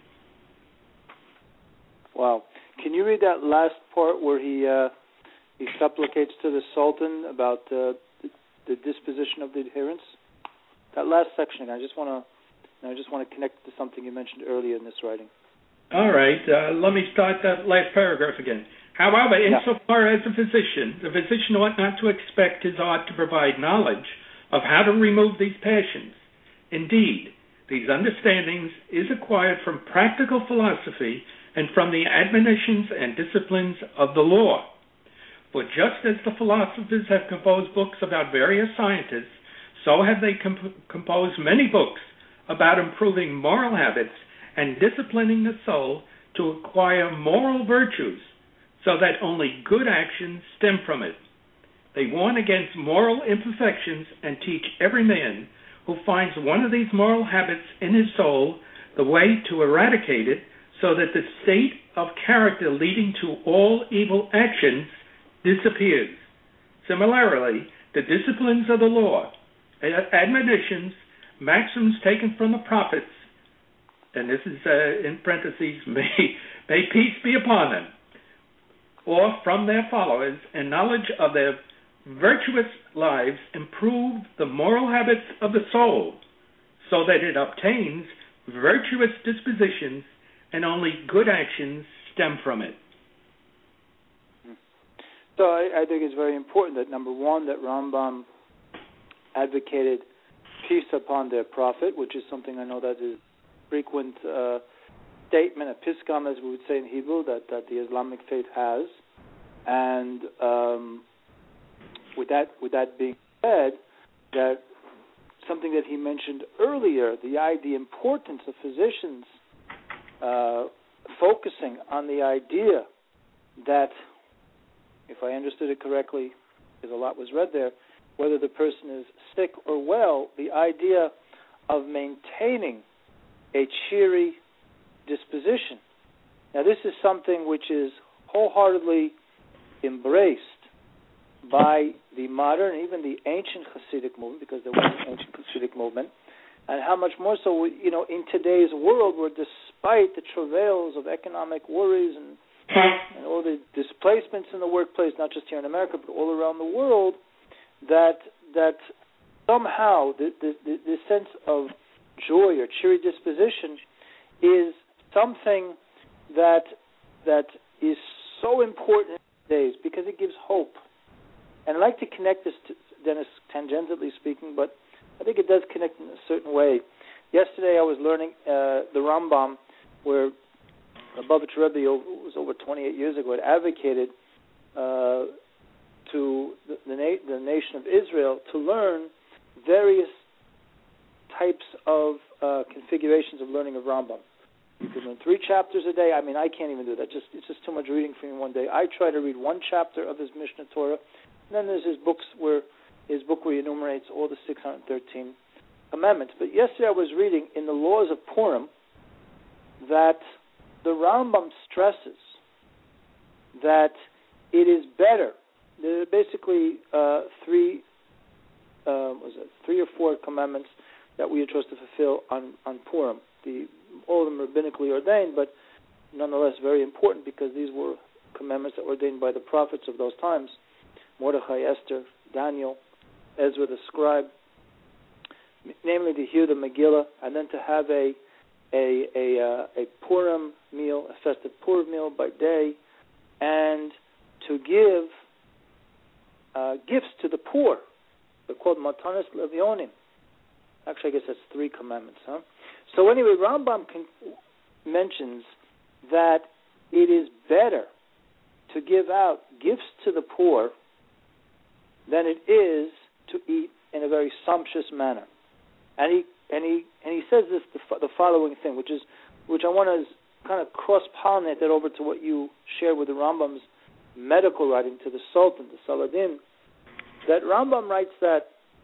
Wow. Can you read that last part where he supplicates to the Sultan about the disposition of the adherents? That last section, I just want to connect to something you mentioned earlier in this writing. All right. Let me start that last paragraph again. However, insofar as the physician ought not to expect his art to provide knowledge of how to remove these passions. Indeed, these understandings is acquired from practical philosophy and from the admonitions and disciplines of the law. For just as the philosophers have composed books about various sciences, so have they composed many books about improving moral habits and disciplining the soul to acquire moral virtues so that only good actions stem from it. They warn against moral imperfections and teach every man who finds one of these moral habits in his soul the way to eradicate it so that the state of character leading to all evil actions disappears. Similarly, the disciplines of the law, admonitions, maxims taken from the prophets, and this is in parentheses, may peace be upon them, or from their followers, and knowledge of their virtuous lives improve the moral habits of the soul, so that it obtains virtuous dispositions and only good actions stem from it. So I think it's very important that, number one, that Rambam advocated peace upon their prophet, which is something I know that is frequent statement, a piskam, as we would say in Hebrew, that the Islamic faith has. And with that being said, that something that he mentioned earlier, the importance of physicians focusing on the idea that, if I understood it correctly, because a lot was read there, whether the person is sick or well, the idea of maintaining a cheery disposition. Now, this is something which is wholeheartedly embraced by the modern, even the ancient Hasidic movement, because there was an ancient Hasidic movement, and how much more so, in today's world, where despite the travails of economic worries and all the displacements in the workplace, not just here in America, but all around the world, that somehow the sense of joy or cheery disposition is something that is so important days, because it gives hope. And I'd like to connect this to Dennis, tangentially speaking, but I think it does connect in a certain way. Yesterday I was learning the Rambam, where Lubavitch Rebbe, was over 28 years ago, had advocated to the nation of Israel to learn various types of configurations of learning of Rambam. You can learn 3 chapters a day. I mean, I can't even do that. It's just too much reading for me one day. I try to read 1 chapter of his Mishnah Torah, and then there's his book where he enumerates all the 613 commandments. But yesterday I was reading in the Laws of Purim that the Rambam stresses that it is better. There are basically 3 or 4 commandments that we are supposed to fulfill on Purim. All of them rabbinically ordained, but nonetheless very important, because these were commandments that were ordained by the prophets of those times: Mordechai, Esther, Daniel, Ezra the scribe. Namely, to hear the Megillah, and then to have a Purim meal, a festive Purim meal by day, and to give gifts to the poor. They're called Matanos Levionim. Actually, I guess that's 3 commandments, huh? So anyway, Rambam mentions that it is better to give out gifts to the poor than it is to eat in a very sumptuous manner. And he says this the following thing, which I want to kind of cross-pollinate that over to what you shared with the Rambam's medical writing to the Sultan, the Saladin. That Rambam writes that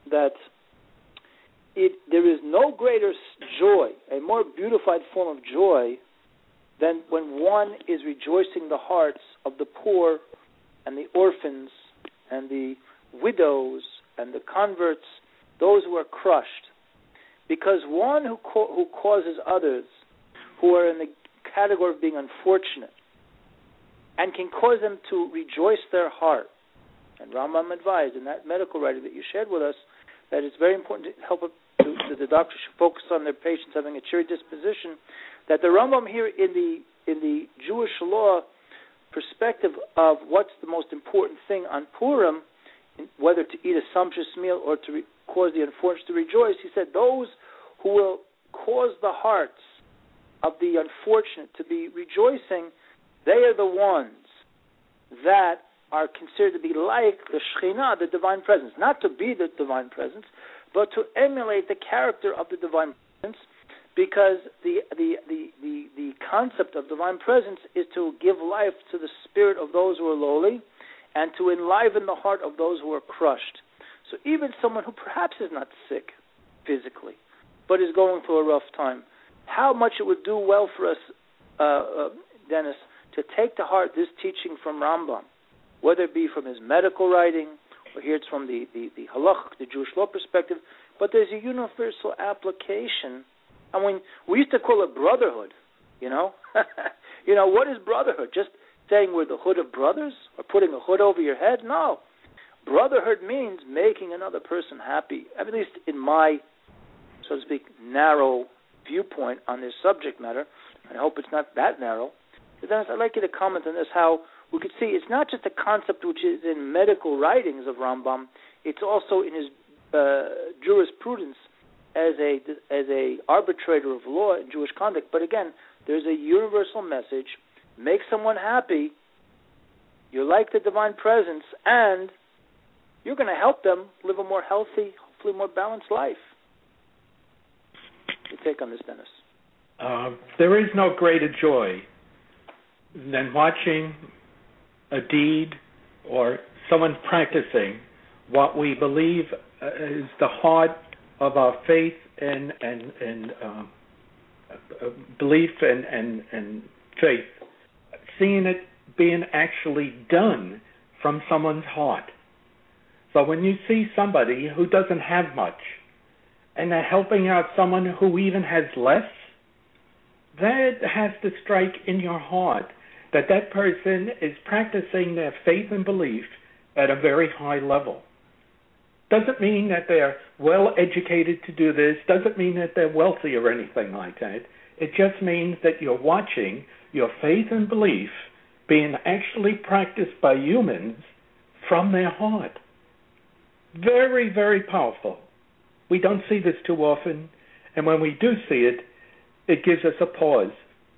there is no greater joy, a more beautified form of joy, than when one is rejoicing the hearts of the poor and the orphans and the widows and the converts, those who are crushed. Because one who causes others who are in the category of being unfortunate and can cause them to rejoice their heart. And Rambam advised in that medical writing that you shared with us that it's very important to help the doctors should focus on their patients having a cheery disposition. That the Rambam here in the Jewish law perspective of what's the most important thing on Purim, whether to eat a sumptuous meal or to cause the unfortunate to rejoice, he said those who will cause the hearts of the unfortunate to be rejoicing, they are the ones that are considered to be like the Shekhinah, the divine presence. Not to be the divine presence, but to emulate the character of the divine presence, because the concept of divine presence is to give life to the spirit of those who are lowly and to enliven the heart of those who are crushed. So even someone who perhaps is not sick physically, but is going through a rough time, how much it would do well for us Dennis, to take to heart this teaching from Rambam, whether it be from his medical writing or here it's from the halachic, the Jewish law perspective, but there's a universal application. I mean, we used to call it brotherhood, you know? What is brotherhood? Just saying we're the hood of brothers or putting a hood over your head? No. Brotherhood means making another person happy, at least in my, so to speak, narrow viewpoint on this subject matter. I hope it's not that narrow. But Dennis, I'd like you to comment on this, how we could see it's not just a concept which is in medical writings of Rambam, it's also in his jurisprudence as a arbitrator of law in Jewish conduct. But again, there's a universal message: make someone happy, you're like the divine presence, and you're going to help them live a more healthy, hopefully more balanced life. Your take on this, Dennis? There is no greater joy than watching a deed or someone practicing what we believe is the heart of our faith and belief and faith, seeing it being actually done from someone's heart. So when you see somebody who doesn't have much and they're helping out someone who even has less, that has to strike in your heart that person is practicing their faith and belief at a very high level. Doesn't mean that they're well educated to do this, doesn't mean that they're wealthy or anything like that. It just means that you're watching your faith and belief being actually practiced by humans from their heart. Very, very powerful. We don't see this too often, and when we do see it, it gives us a pause.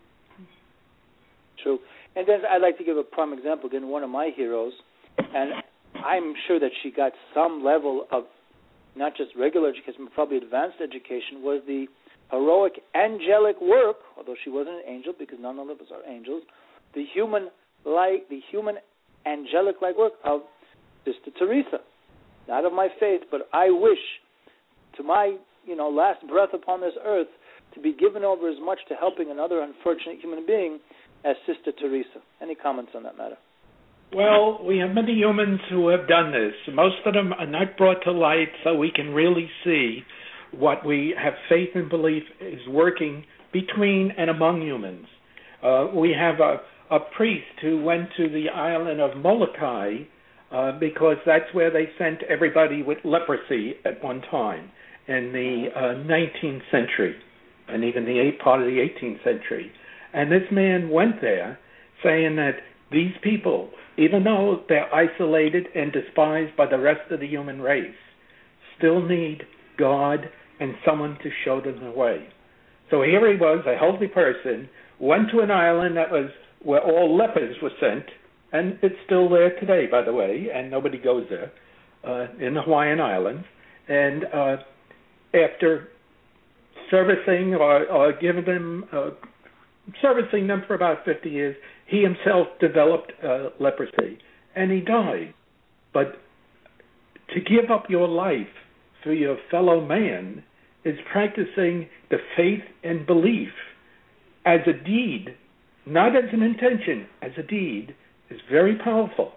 True. And then I'd like to give a prime example. Again, one of my heroes, and I'm sure that she got some level of not just regular education, but probably advanced education, was the heroic angelic work, although she wasn't an angel because none of us are angels, the human angelic-like work of Sister Teresa. Not of my faith, but I wish to my last breath upon this earth to be given over as much to helping another unfortunate human being as Sister Teresa. Any comments on that matter? Well, we have many humans who have done this. Most of them are not brought to light so we can really see what we have faith and belief is working between and among humans. We have a priest who went to the island of Molokai because that's where they sent everybody with leprosy at one time in the 19th century and even the part of the 18th century. And this man went there saying that these people, even though they're isolated and despised by the rest of the human race, still need God and someone to show them the way. So here he was, a healthy person, went to an island that was where all lepers were sent, and it's still there today, by the way, and nobody goes there, in the Hawaiian Islands. And after servicing or giving them, servicing them for about 50 years, he himself developed leprosy, and he died. But to give up your life for your fellow man is practicing the faith and belief as a deed, not as an intention, as a deed, is very powerful.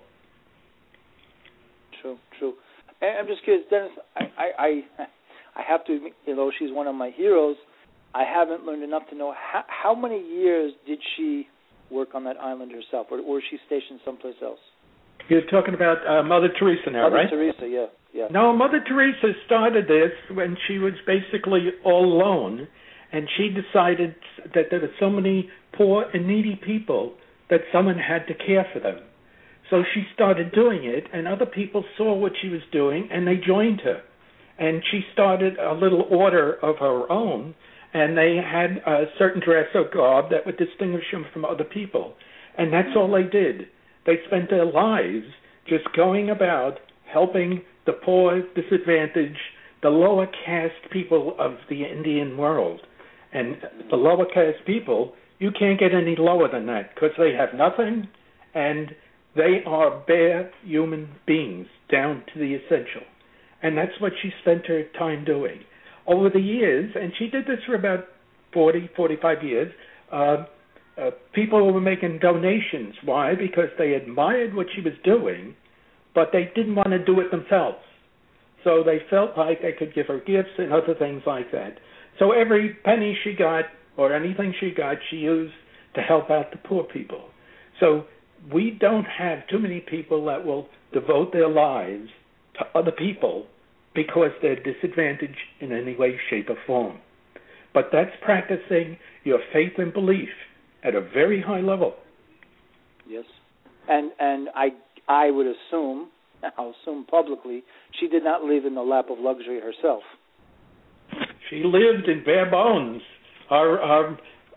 True. I'm just curious, Dennis, I have to admit, she's one of my heroes. I haven't learned enough to know how many years did she work on that island herself, or was she stationed someplace else? You're talking about Mother Teresa now, right? Mother Teresa, yeah. No, Mother Teresa started this when she was basically all alone, and she decided that there were so many poor and needy people that someone had to care for them. So she started doing it, and other people saw what she was doing, and they joined her. And she started a little order of her own, and they had a certain dress or garb that would distinguish them from other people. And that's all they did. They spent their lives just going about helping the poor, disadvantaged, the lower caste people of the Indian world. And the lower caste people, you can't get any lower than that because they have nothing, and they are bare human beings down to the essential. And that's what she spent her time doing. Over the years, and she did this for about 40, 45 years, people were making donations. Why? Because they admired what she was doing, but they didn't want to do it themselves. So they felt like they could give her gifts and other things like that. So every penny she got or anything she got, she used to help out the poor people. So we don't have too many people that will devote their lives to other people because they're disadvantaged in any way, shape, or form. But that's practicing your faith and belief at a very high level. Yes. And I would assume, I'll assume publicly, she did not live in the lap of luxury herself. She lived in bare bones. Our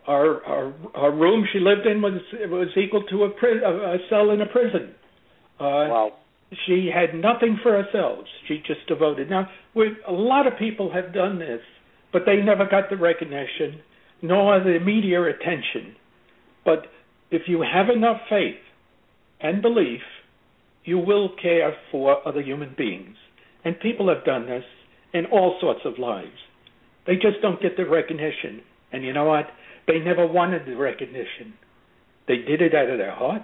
room she lived in was equal to a cell in a prison. Wow. She had nothing for herself. She just devoted. Now, a lot of people have done this, but they never got the recognition, nor the media attention. But if you have enough faith and belief, you will care for other human beings. And people have done this in all sorts of lives. They just don't get the recognition. And you know what? They never wanted the recognition. They did it out of their heart.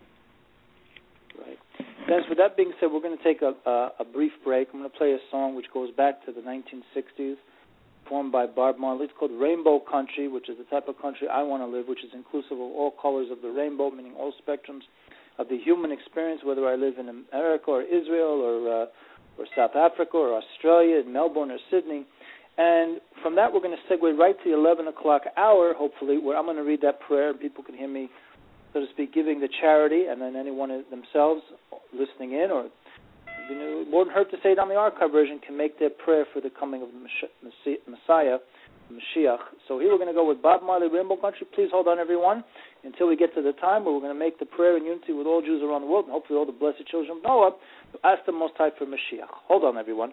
Right. Dennis, with that being said, we're going to take a brief break. I'm going to play a song which goes back to the 1960s, formed by Bob Marley. It's called Rainbow Country, which is the type of country I want to live, which is inclusive of all colors of the rainbow, meaning all spectrums of the human experience, whether I live in America or Israel or South Africa or Australia, in Melbourne or Sydney. And from that, we're going to segue right to the 11 o'clock hour, hopefully, where I'm going to read that prayer and people can hear me, so to speak, giving the charity, and then anyone themselves listening in, or it wouldn't hurt to say it on the archive version, can make their prayer for the coming of the Messiah, Mashiach. So here we're going to go with Bob Marley, Rainbow Country. Please hold on, everyone, until we get to the time where we're going to make the prayer in unity with all Jews around the world, and hopefully all the blessed children of Noah, to ask the Most High for Mashiach. Hold on, everyone.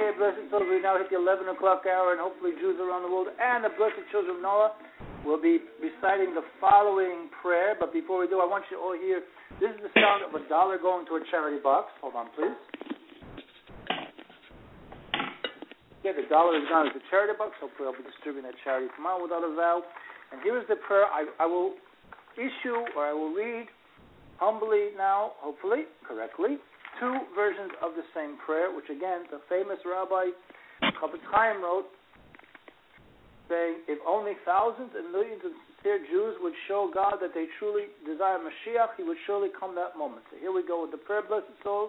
Okay, blessed souls, we now hit the 11 o'clock hour, and hopefully Jews around the world and the blessed children of Noah will be reciting the following prayer. But before we do, I want you to all hear, this is the sound of $1 going to a charity box. Hold on, please. Okay, the $1 is gone to the charity box. Hopefully I'll be distributing that charity tomorrow without a vow. And here is the prayer I will issue, or I will read humbly now, hopefully, correctly, 2 versions of the same prayer, which again, the famous Rabbi Chafetz Chaim wrote, saying, if only thousands and millions of sincere Jews would show God that they truly desire Mashiach, he would surely come that moment. So here we go with the prayer, blessed souls.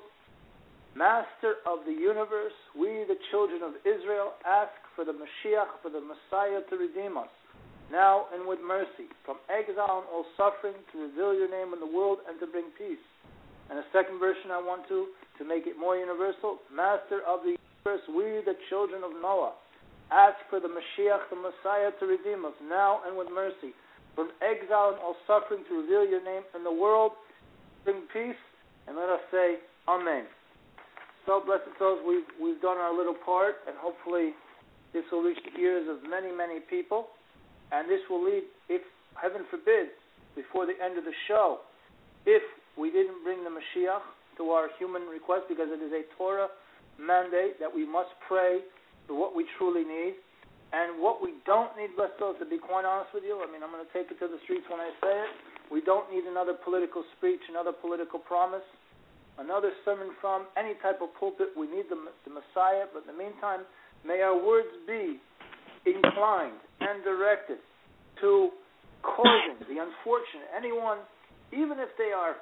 Master of the universe, we, the children of Israel, ask for the Mashiach, for the Messiah to redeem us, now and with mercy, from exile and all suffering, to reveal your name in the world and to bring peace. And a second version I want to make it more universal. Master of the universe, we, the children of Noah, ask for the Mashiach, the Messiah, to redeem us, now and with mercy, from exile and all suffering, to reveal your name in the world, bring peace, and let us say, Amen. So, blessed souls, we've done our little part, and hopefully this will reach the ears of many, many people, and this will lead, if, heaven forbid, before the end of the show, if we didn't bring the Mashiach to our human request, because it is a Torah mandate that we must pray for what we truly need. And what we don't need, blessed souls, to be quite honest with you, I mean, I'm going to take it to the streets when I say it, we don't need another political speech, another political promise, another sermon from any type of pulpit. We need the Messiah, but in the meantime, may our words be inclined and directed to causing the unfortunate, anyone, even if they are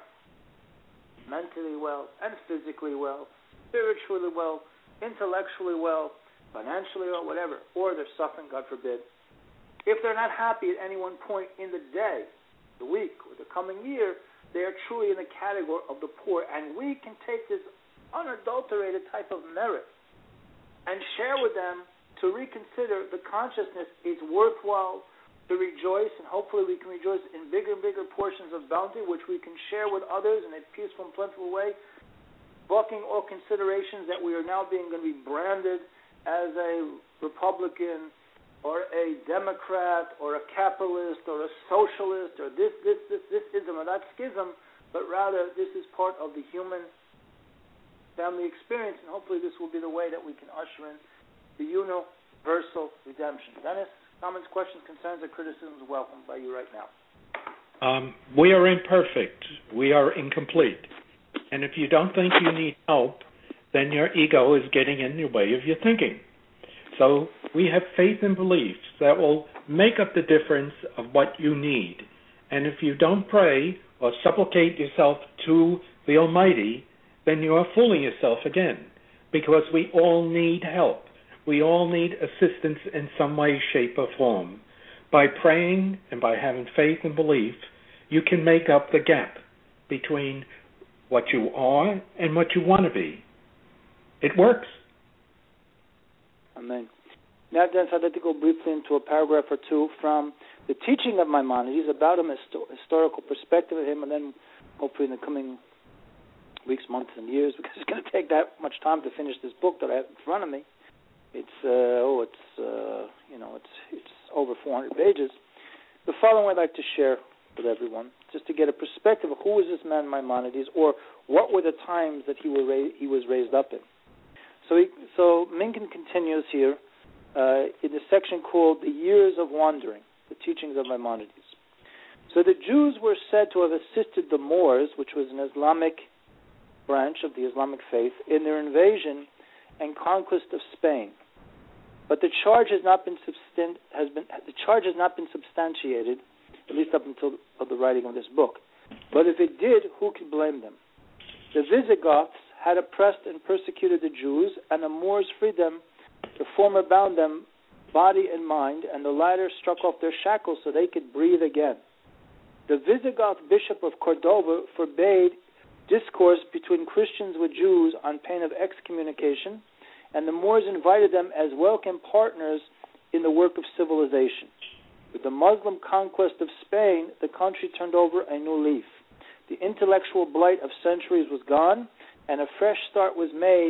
mentally well and physically well, spiritually well, intellectually well, financially or whatever, or they're suffering, God forbid. If they're not happy at any one point in the day, the week, or the coming year, they are truly in the category of the poor, and we can take this unadulterated type of merit and share with them to reconsider the consciousness is worthwhile to rejoice, and hopefully we can rejoice in bigger and bigger portions of bounty, which we can share with others in a peaceful and plentiful way, bucking all considerations that we are now going to be branded as a Republican or a Democrat or a capitalist or a socialist or this ism or that schism, but rather this is part of the human family experience, and hopefully this will be the way that we can usher in the universal redemption. Dennis? Comments, questions, concerns, or criticisms welcomed by you right now. We are imperfect. We are incomplete. And if you don't think you need help, then your ego is getting in the way of your thinking. So we have faith and beliefs that will make up the difference of what you need. And if you don't pray or supplicate yourself to the Almighty, then you are fooling yourself again, because we all need help. We all need assistance in some way, shape, or form. By praying and by having faith and belief, you can make up the gap between what you are and what you want to be. It works. Amen. Now, Dennis, I'd like to go briefly into a paragraph or two from the teaching of Maimonides about him, historical perspective of him, and then hopefully in the coming weeks, months, and years, because it's going to take that much time to finish this book that I have in front of me. It's over 400 pages. The following I'd like to share with everyone, just to get a perspective of who is this man Maimonides, or what were the times that he was raised up in. So Minkin continues here in the section called "The Years of Wandering," the teachings of Maimonides. So the Jews were said to have assisted the Moors, which was an Islamic branch of the Islamic faith, in their invasion and conquest of Spain. But the charge has not been substantiated, at least up until the writing of this book. But if it did, who could blame them? The Visigoths had oppressed and persecuted the Jews, and the Moors freed them. The former bound them body and mind, and the latter struck off their shackles so they could breathe again. The Visigoth bishop of Cordova forbade discourse between Christians with Jews on pain of excommunication, and the Moors invited them as welcome partners in the work of civilization. With the Muslim conquest of Spain, the country turned over a new leaf. The intellectual blight of centuries was gone, and a fresh start was made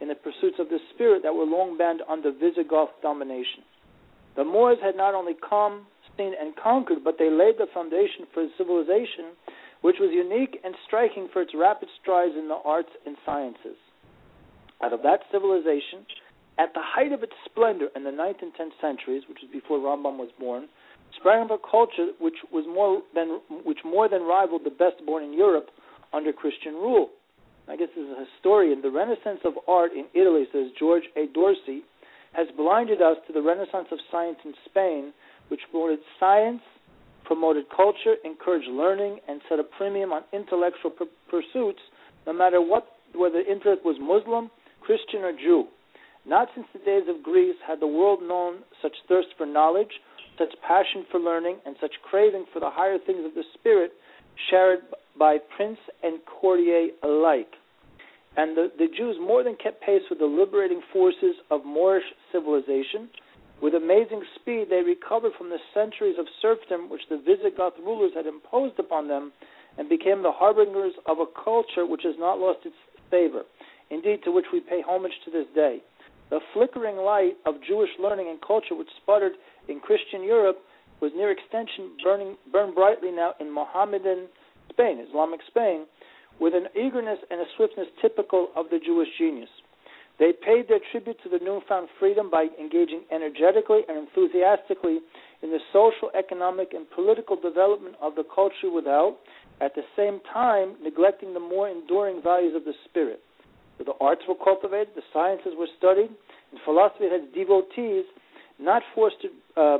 in the pursuits of the spirit that were long banned under Visigoth domination. The Moors had not only come, seen, and conquered, but they laid the foundation for a civilization which was unique and striking for its rapid strides in the arts and sciences. Out of that civilization, at the height of its splendor in the 9th and 10th centuries, which was before Rambam was born, sprang up a culture which more than rivaled the best born in Europe under Christian rule. I guess as a historian, the Renaissance of art in Italy, says George A. Dorsey, has blinded us to the Renaissance of science in Spain, which promoted science, promoted culture, encouraged learning, and set a premium on intellectual pursuits, no matter whether the intellect was Muslim, Christian, or Jew. Not since the days of Greece had the world known such thirst for knowledge, such passion for learning, and such craving for the higher things of the spirit shared by prince and courtier alike. And the Jews more than kept pace with the liberating forces of Moorish civilization. With amazing speed, they recovered from the centuries of serfdom which the Visigoth rulers had imposed upon them and became the harbingers of a culture which has not lost its savor, indeed to which we pay homage to this day. The flickering light of Jewish learning and culture which sputtered in Christian Europe was near extension burned brightly now in Mohammedan Spain, Islamic Spain, with an eagerness and a swiftness typical of the Jewish genius. They paid their tribute to the newfound freedom by engaging energetically and enthusiastically in the social, economic, and political development of the culture without, at the same time, neglecting the more enduring values of the spirit. So the arts were cultivated, the sciences were studied, and philosophy had its devotees, not fostered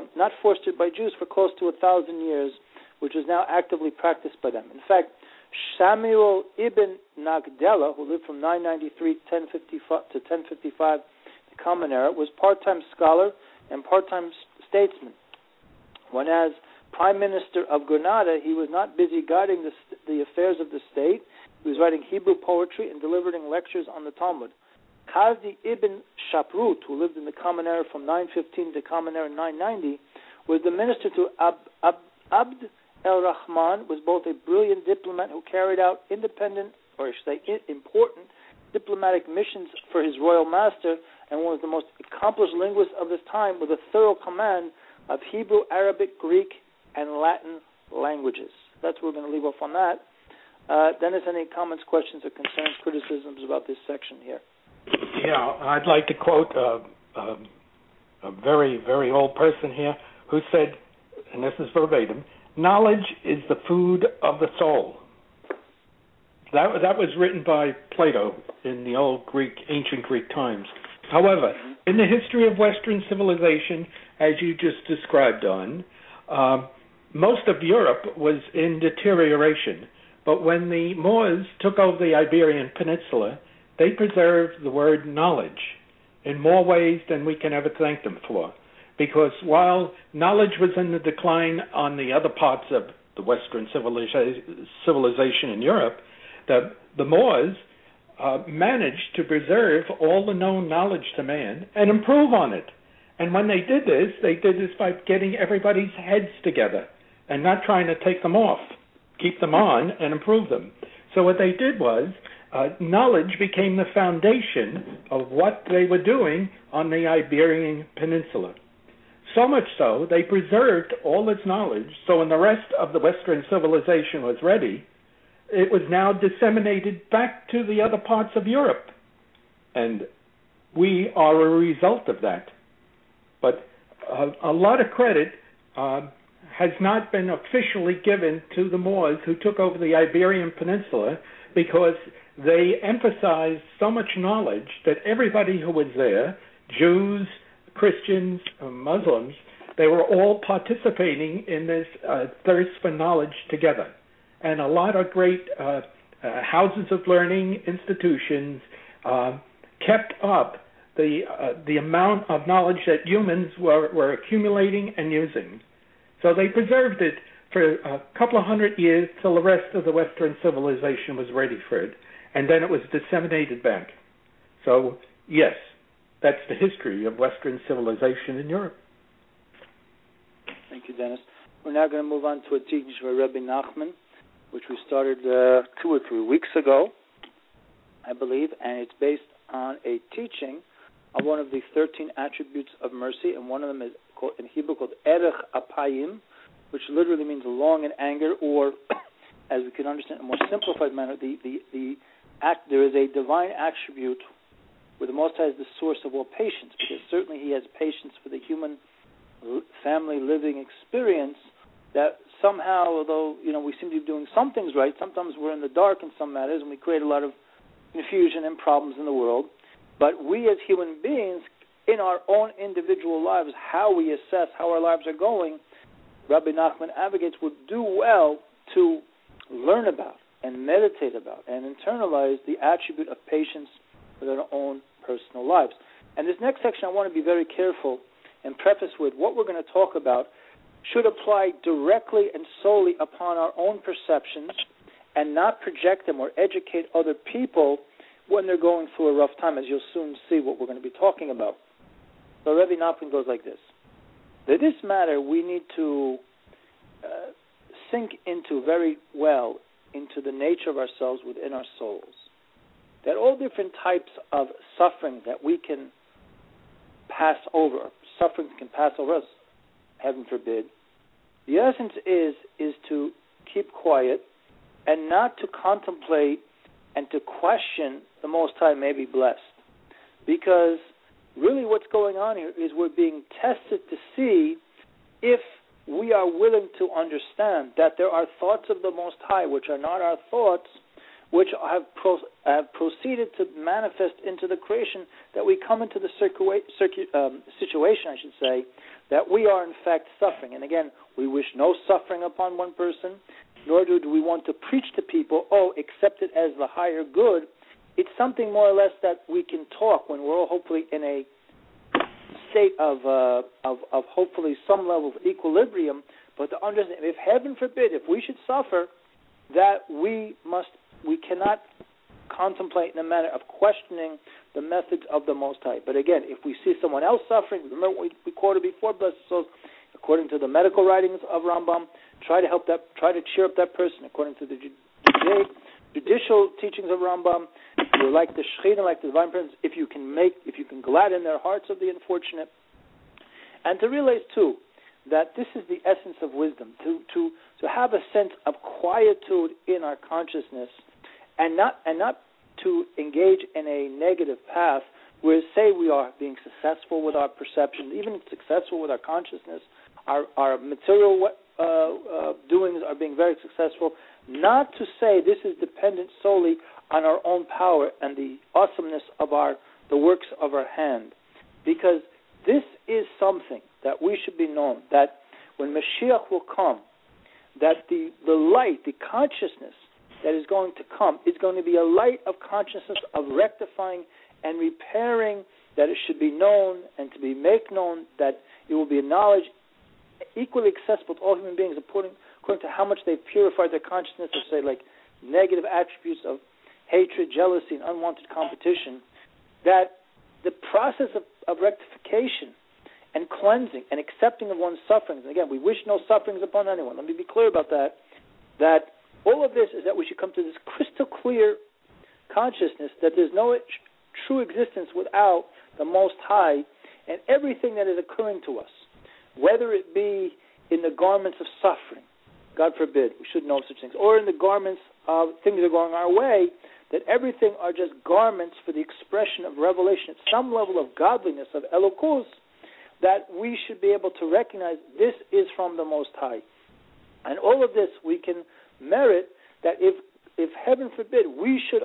by Jews for close to 1,000 years, which is now actively practiced by them. In fact, Samuel ibn Nagdela, who lived from 993 to 1055, the Common Era, was part-time scholar and part-time statesman. When as Prime Minister of Granada, he was not busy guiding the affairs of the state. He was writing Hebrew poetry and delivering lectures on the Talmud. Qadi ibn Shaprut, who lived in the Common Era from 915 to Common Era 990, was the minister to Abd el-Rahman, was both a brilliant diplomat who carried out independent, or I should say important, diplomatic missions for his royal master, and one of the most accomplished linguists of his time with a thorough command of Hebrew, Arabic, Greek, and Latin languages. That's where we're going to leave off on that. Dennis, any comments, questions, or concerns, criticisms about this section here? Yeah, I'd like to quote a very, very old person here who said, and this is verbatim, "Knowledge is the food of the soul." That was written by Plato in the old ancient Greek times. However, in the history of Western civilization, as you just described most of Europe was in deterioration. But when the Moors took over the Iberian Peninsula, they preserved the word knowledge in more ways than we can ever thank them for. Because while knowledge was in the decline on the other parts of the Western civilization in Europe, the Moors managed to preserve all the known knowledge to man and improve on it. And when they did this by getting everybody's heads together and not trying to take them off, keep them on and improve them. So what they did was knowledge became the foundation of what they were doing on the Iberian Peninsula. So much so, they preserved all its knowledge, so when the rest of the Western civilization was ready, it was now disseminated back to the other parts of Europe. And we are a result of that. But a lot of credit has not been officially given to the Moors who took over the Iberian Peninsula, because they emphasized so much knowledge that everybody who was there, Jews, Christians, Muslims, they were all participating in this thirst for knowledge together. And a lot of great houses of learning, institutions, kept up the amount of knowledge that humans were accumulating and using. So they preserved it for a couple of hundred years till the rest of the Western civilization was ready for it. And then it was disseminated back. So, yes, that's the history of Western civilization in Europe. Thank you, Dennis. We're now going to move on to a teaching by Rebbe Nachman, which we started 2 or 3 weeks ago, I believe, and it's based on a teaching of one of the 13 attributes of mercy, and one of them is called, in Hebrew called Erech Apayim, which literally means long in anger, or, as we can understand in a more simplified manner, there is a divine attribute where the Most High is the source of all patience, because certainly He has patience for the human family living experience, that somehow, although we seem to be doing some things right, sometimes we're in the dark in some matters, and we create a lot of confusion and problems in the world. But we as human beings, in our own individual lives, how we assess how our lives are going, Rabbi Nachman advocates would do well to learn about and meditate about and internalize the attribute of patience with our own personal lives. And this next section, I want to be very careful and preface with what we're going to talk about should apply directly and solely upon our own perceptions and not project them or educate other people when they're going through a rough time, as you'll soon see what we're going to be talking about. So Rabbi Nachman goes like this. That this matter we need to sink into very well into the nature of ourselves within our souls. That all different types of suffering that we can pass over, sufferings can pass over us, heaven forbid, the essence is to keep quiet and not to contemplate and to question the Most High may be blessed. Because really what's going on here is we're being tested to see if we are willing to understand that there are thoughts of the Most High which are not our thoughts, which have proceeded to manifest into the creation, that we come into the situation, I should say, that we are in fact suffering. And again, we wish no suffering upon one person, nor do we want to preach to people, accept it as the higher good. It's something more or less that we can talk when we're all hopefully in a state of hopefully some level of equilibrium, but to understand, if heaven forbid, if we should suffer, that we cannot contemplate in a manner of questioning the methods of the Most High. But again, if we see someone else suffering, remember what we quoted before, blessed souls, according to the medical writings of Rambam, try to cheer up that person. According to the judicial teachings of Rambam, you're like the Shekhinah, like the divine presence, if you can gladden their hearts of the unfortunate. And to realize too that this is the essence of wisdom, to have a sense of quietude in our consciousness, and not to engage in a negative path where, say, we are being successful with our perception, even successful with our consciousness, our material doings are being very successful, not to say this is dependent solely on our own power and the awesomeness of the works of our hand, because this is something that we should be known, that when Mashiach will come, that the light, the consciousness that is going to come is going to be a light of consciousness of rectifying and repairing, that it should be known and to be made known, that it will be a knowledge equally accessible to all human beings according to how much they've purified their consciousness of, say, like negative attributes of hatred, jealousy, and unwanted competition, that the process of rectification and cleansing and accepting of one's sufferings, and again, we wish no sufferings upon anyone. Let me be clear about that, that all of this is that we should come to this crystal clear consciousness that there's no true existence without the Most High, and everything that is occurring to us, whether it be in the garments of suffering, God forbid, we should know such things, or in the garments of things that are going our way, that everything are just garments for the expression of revelation at some level of godliness, of Elokus, that we should be able to recognize this is from the Most High. And all of this we can merit, that if heaven forbid we should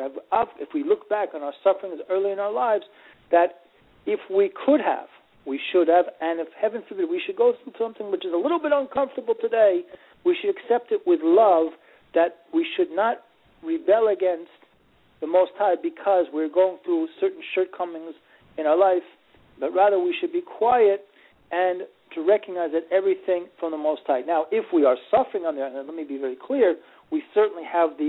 if we look back on our sufferings early in our lives, that if we could have, we should have, and if heaven forbid we should go through something which is a little bit uncomfortable today, we should accept it with love, that we should not rebel against the Most High because we're going through certain shortcomings in our life, but rather we should be quiet and to recognize that everything from the Most High. Now, if we are suffering on there, and let me be very clear, we certainly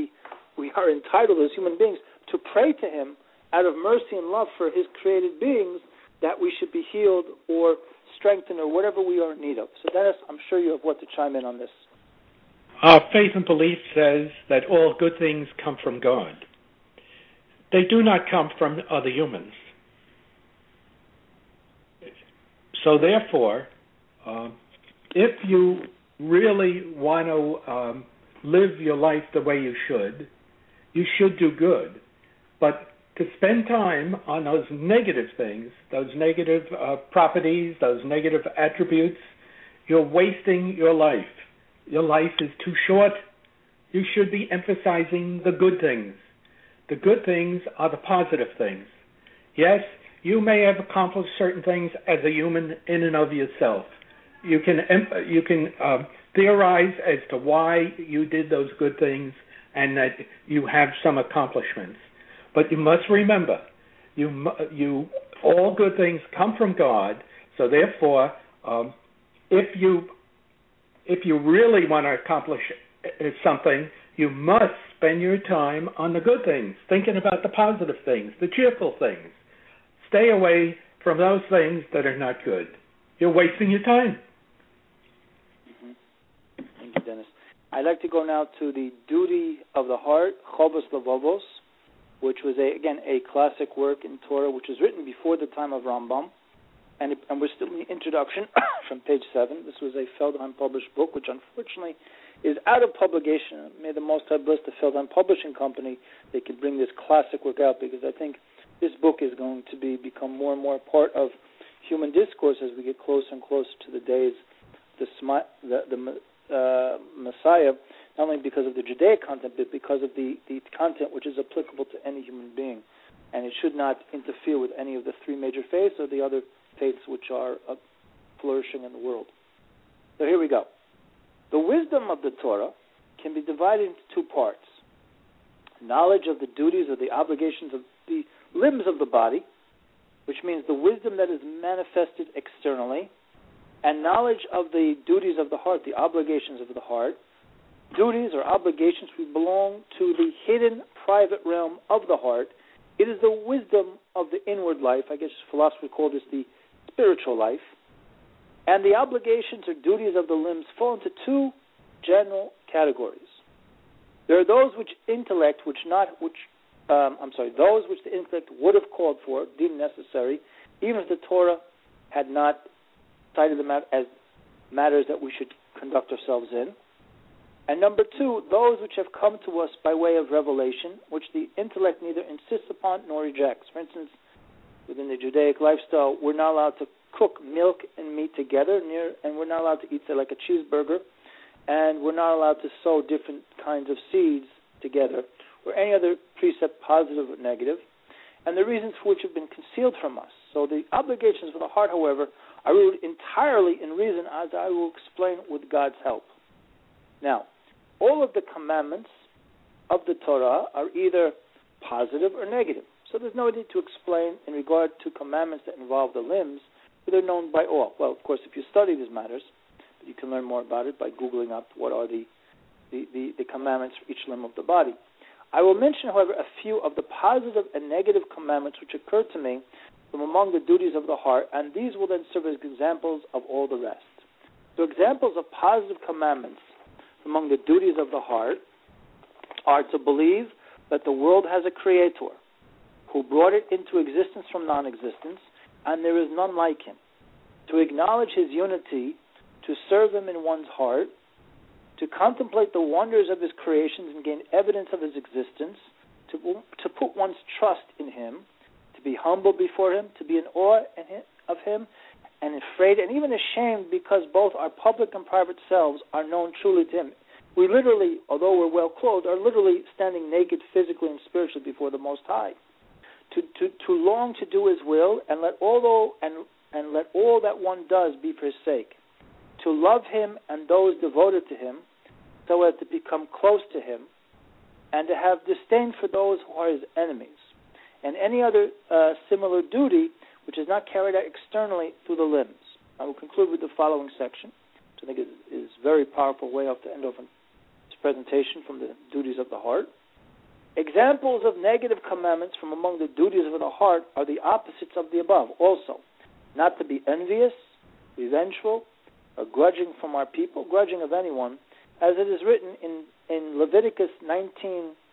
we are entitled as human beings to pray to Him out of mercy and love for His created beings, that we should be healed or strengthened or whatever we are in need of. So Dennis, I'm sure you have what to chime in on this. Our faith and belief says that all good things come from God. They do not come from other humans. So therefore, if you really want to live your life the way you should do good. But to spend time on those negative things, those negative properties, those negative attributes, you're wasting your life. Your life is too short. You should be emphasizing the good things. The good things are the positive things. Yes, you may have accomplished certain things as a human in and of yourself. You can theorize as to why you did those good things and that you have some accomplishments. But you must remember, all good things come from God. So therefore, if you really want to accomplish something, you must spend your time on the good things, thinking about the positive things, the cheerful things. Stay away from those things that are not good. You're wasting your time. Mm-hmm. Thank you, Dennis. I'd like to go now to the Duty of the Heart, Chovos Levovos, which was, a classic work in Torah, which was written before the time of Rambam. And we're still in the introduction from page 7. This was a Feldheim published book, which unfortunately is out of publication. May the Most High bless the Feldheim Publishing Company. They could bring this classic work out, because I think this book is going to become more and more part of human discourse as we get closer and closer to the days of the Messiah, not only because of the Judaic content, but because of the content which is applicable to any human being. And it should not interfere with any of the three major faiths or the other faiths which are flourishing in the world. So here we go. The wisdom of the Torah can be divided into two parts. Knowledge of the duties or the obligations of the limbs of the body, which means the wisdom that is manifested externally, and knowledge of the duties of the heart, the obligations of the heart. Duties or obligations which belong to the hidden private realm of the heart. It is the wisdom of the inward life. I guess philosophers call this the spiritual life. And the obligations or duties of the limbs fall into two general categories. There are those which the intellect would have called for, deemed necessary, even if the Torah had not cited them out as matters that we should conduct ourselves in. And number two, those which have come to us by way of revelation, which the intellect neither insists upon nor rejects. For instance, within the Judaic lifestyle, we're not allowed to cook milk and meat together, and we're not allowed to eat, say, like a cheeseburger, and we're not allowed to sow different kinds of seeds together, or any other precept, positive or negative, and the reasons for which have been concealed from us. So the obligations for the heart, however, are rooted entirely in reason, as I will explain with God's help. Now, all of the commandments of the Torah are either positive or negative. So there's no need to explain in regard to commandments that involve the limbs, but they're known by all. Well, of course, if you study these matters, you can learn more about it by Googling up what are the commandments for each limb of the body. I will mention, however, a few of the positive and negative commandments which occur to me from among the duties of the heart, and these will then serve as examples of all the rest. So examples of positive commandments among the duties of the heart are to believe that the world has a creator who brought it into existence from non-existence, and there is none like him. To acknowledge his unity, to serve him in one's heart, to contemplate the wonders of his creations and gain evidence of his existence, to put one's trust in him, to be humble before him, to be in awe of him, and afraid and even ashamed because both our public and private selves are known truly to him. We literally, although we're well clothed, are literally standing naked physically and spiritually before the Most High. To long to do his will and let all that one does be for his sake. To love him and those devoted to him so as to become close to him, and to have disdain for those who are his enemies, and any other similar duty which is not carried out externally through the limbs. I will conclude with the following section, which I think is a very powerful way to end off this presentation from the duties of the heart. Examples of negative commandments from among the duties of the heart are the opposites of the above also. Not to be envious, revengeful, or grudging from our people, grudging of anyone, as it is written in Leviticus 19:9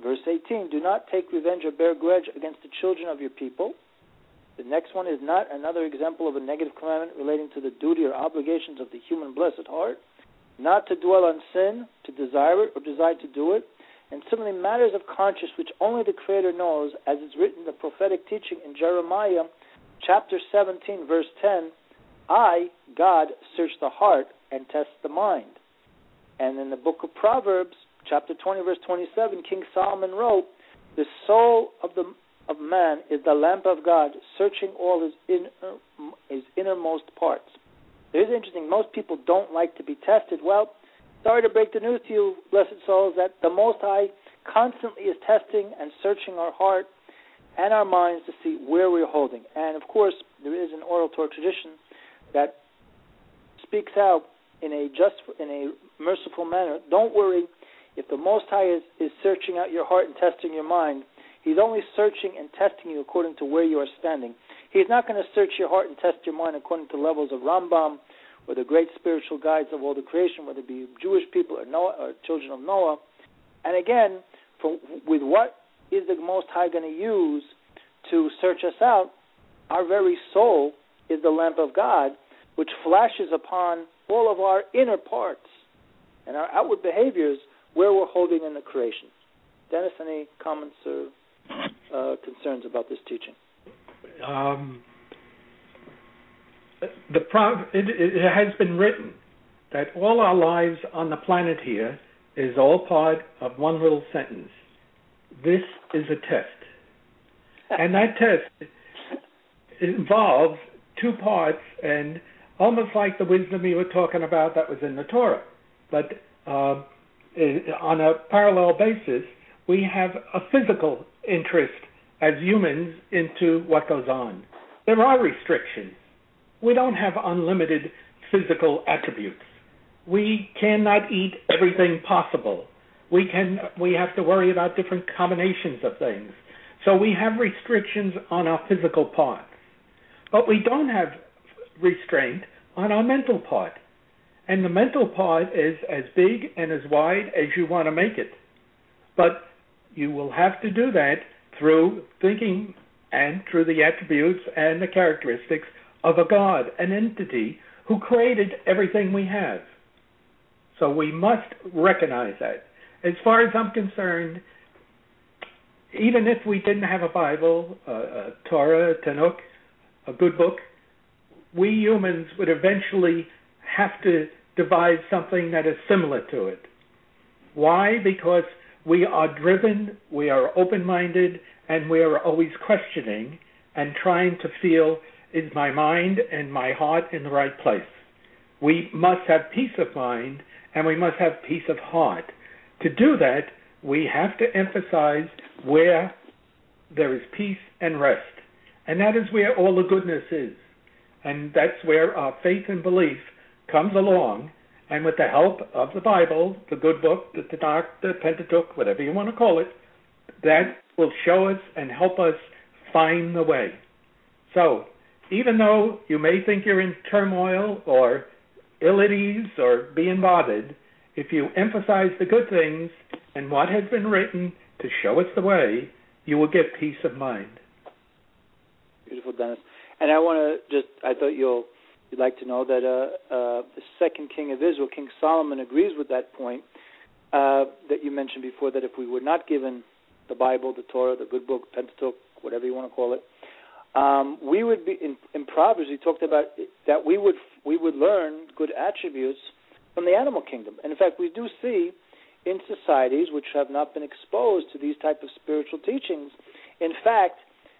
Verse 18, do not take revenge or bear grudge against the children of your people. The next one is not another example of a negative commandment relating to the duty or obligations of the human blessed heart. Not to dwell on sin, to desire it or desire to do it. And similarly, matters of conscience which only the Creator knows, as is written in the prophetic teaching in Jeremiah chapter 17, verse 10, I, God, search the heart and test the mind. And in the book of Proverbs, chapter 20, verse 27, King Solomon wrote, the soul of man is the lamp of God, searching all his innermost parts. It is interesting, most people don't like to be tested. Well, sorry to break the news to you, blessed souls, that the Most High constantly is testing and searching our heart and our minds to see where we're holding. And, of course, there is an oral Torah tradition that speaks out in a merciful manner. Don't worry, if the Most High is searching out your heart and testing your mind, He's only searching and testing you according to where you are standing. He's not going to search your heart and test your mind according to levels of Rambam or the great spiritual guides of all the creation, whether it be Jewish people or Noah or children of Noah. And again, with what is the Most High going to use to search us out? Our very soul is the lamp of God, which flashes upon all of our inner parts and our outward behaviors where we're holding in the creation. Dennis, any comments or concerns about this teaching? It has been written that all our lives on the planet here is all part of one little sentence. This is a test. And that test involves two parts, and almost like the wisdom you were talking about that was in the Torah. But on a parallel basis, we have a physical interest as humans into what goes on. There are restrictions. We don't have unlimited physical attributes. We cannot eat everything possible. We have to worry about different combinations of things. So we have restrictions on our physical parts. But we don't have restraint on our mental part. And the mental part is as big and as wide as you want to make it. But you will have to do that through thinking and through the attributes and the characteristics of a God, an entity who created everything we have. So we must recognize that. As far as I'm concerned, even if we didn't have a Bible, a Torah, a Tanakh, a good book, we humans would eventually have to devise something that is similar to it. Why? Because we are driven, we are open-minded, and we are always questioning and trying to feel, is my mind and my heart in the right place? We must have peace of mind, and we must have peace of heart. To do that, we have to emphasize where there is peace and rest. And that is where all the goodness is. And that's where our faith and belief comes along, and with the help of the Bible, the good book, the Tanakh, the Pentateuch, whatever you want to call it, that will show us and help us find the way. So, even though you may think you're in turmoil or ill at ease or being bothered, if you emphasize the good things and what has been written to show us the way, you will get peace of mind. Beautiful, Dennis. And I want to I thought you'd like to know that the second king of Israel, King Solomon, agrees with that point that you mentioned before, that if we were not given the Bible, the Torah, the good book, Pentateuch, whatever you want to call it, we would be in Proverbs. He talked about that we would learn good attributes from the animal kingdom. And in fact, we do see in societies which have not been exposed to these type of spiritual teachings, in fact,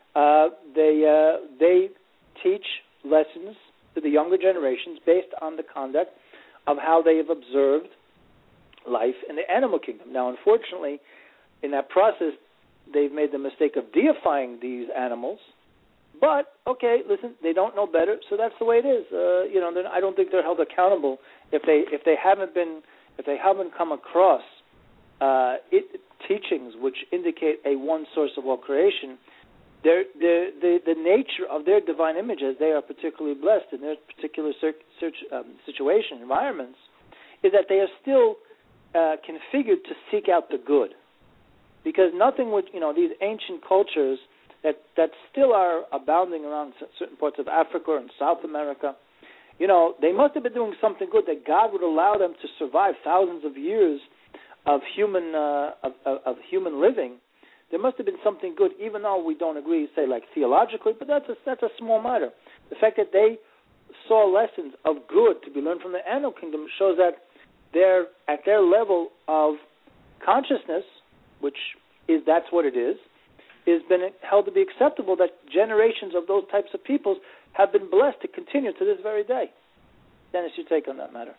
they teach lessons to the younger generations based on the conduct of how they have observed life in the animal kingdom. Now, unfortunately, in that process, they've made the mistake of deifying these animals. But okay, listen, they don't know better, so that's the way it is. I don't think they're held accountable if they haven't come across teachings which indicate a one source of all creation. The nature of their divine images, they are particularly blessed in their particular situation, environments, is that they are still configured to seek out the good. because nothing would, these ancient cultures that still are abounding around certain parts of Africa and South America, they must have been doing something good that God would allow them to survive thousands of years of human living. There must have been something good, even though we don't agree, say, like theologically, but that's a small matter. The fact that they saw lessons of good to be learned from the animal kingdom shows that they're at their level of consciousness, which that's what it is been held to be acceptable, that generations of those types of peoples have been blessed to continue to this very day. Dennis, your take on that matter?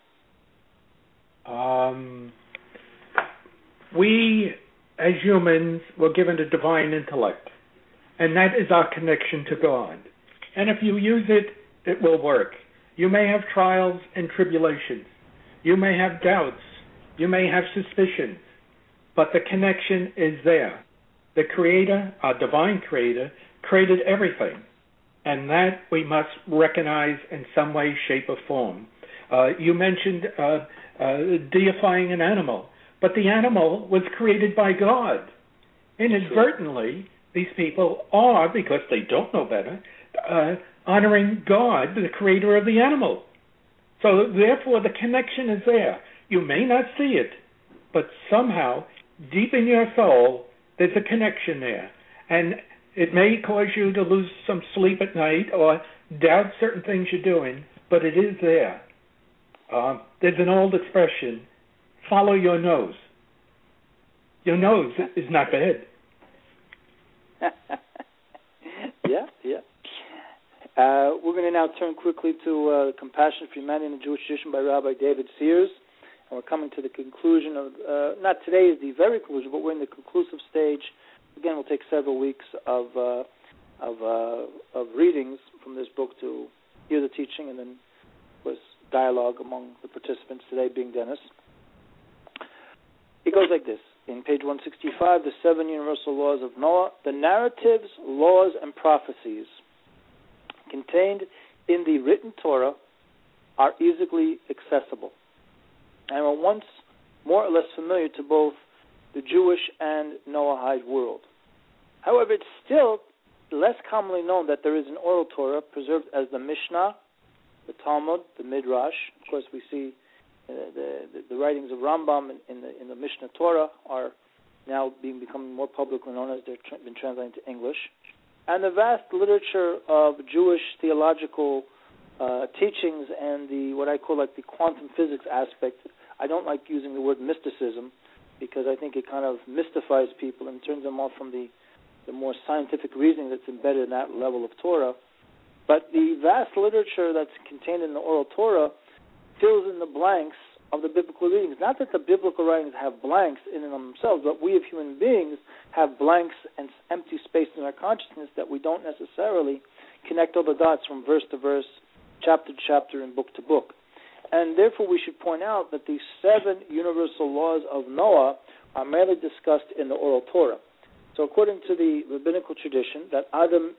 We, as humans, were given a divine intellect, and that is our connection to God. And if you use it, it will work. You may have trials and tribulations. You may have doubts. You may have suspicions. But the connection is there. The Creator, our divine Creator, created everything. And that we must recognize in some way, shape, or form. You mentioned deifying an animal. But the animal was created by God. Inadvertently, these people are, because they don't know better, honoring God, the creator of the animal. So therefore the connection is there. You may not see it, but somehow, deep in your soul, there's a connection there. And it may cause you to lose some sleep at night or doubt certain things you're doing, but it is there. There's an old expression, follow your nose. Your nose is not bad. Yeah. We're going to now turn quickly to Compassion for Humanity in the Jewish Tradition by Rabbi David Sears. And we're coming to the conclusion of, not today is the very conclusion, but we're in the conclusive stage. Again, we'll take several weeks of readings from this book to hear the teaching, and then, of course, dialogue among the participants, today being Dennis. It goes like this. In page 165, the 7 universal laws of Noah, the narratives, laws, and prophecies contained in the written Torah are easily accessible and were once more or less familiar to both the Jewish and Noahide world. However, it's still less commonly known that there is an oral Torah preserved as the Mishnah, the Talmud, the Midrash. Of course, we see the writings of Rambam in the Mishnah Torah are now becoming more publicly known as they've been translated to English. And the vast literature of Jewish theological teachings and the what I call like the quantum physics aspect. I don't like using the word mysticism because I think it kind of mystifies people and turns them off from the more scientific reasoning that's embedded in that level of Torah. But the vast literature that's contained in the oral Torah fills in the blanks of the biblical readings. Not that the biblical writings have blanks in and of themselves, but we as human beings have blanks and empty space in our consciousness that we don't necessarily connect all the dots from verse to verse, chapter to chapter, and book to book. And therefore we should point out that these 7 universal laws of Noah are merely discussed in the oral Torah. So according to the rabbinical tradition, that Adam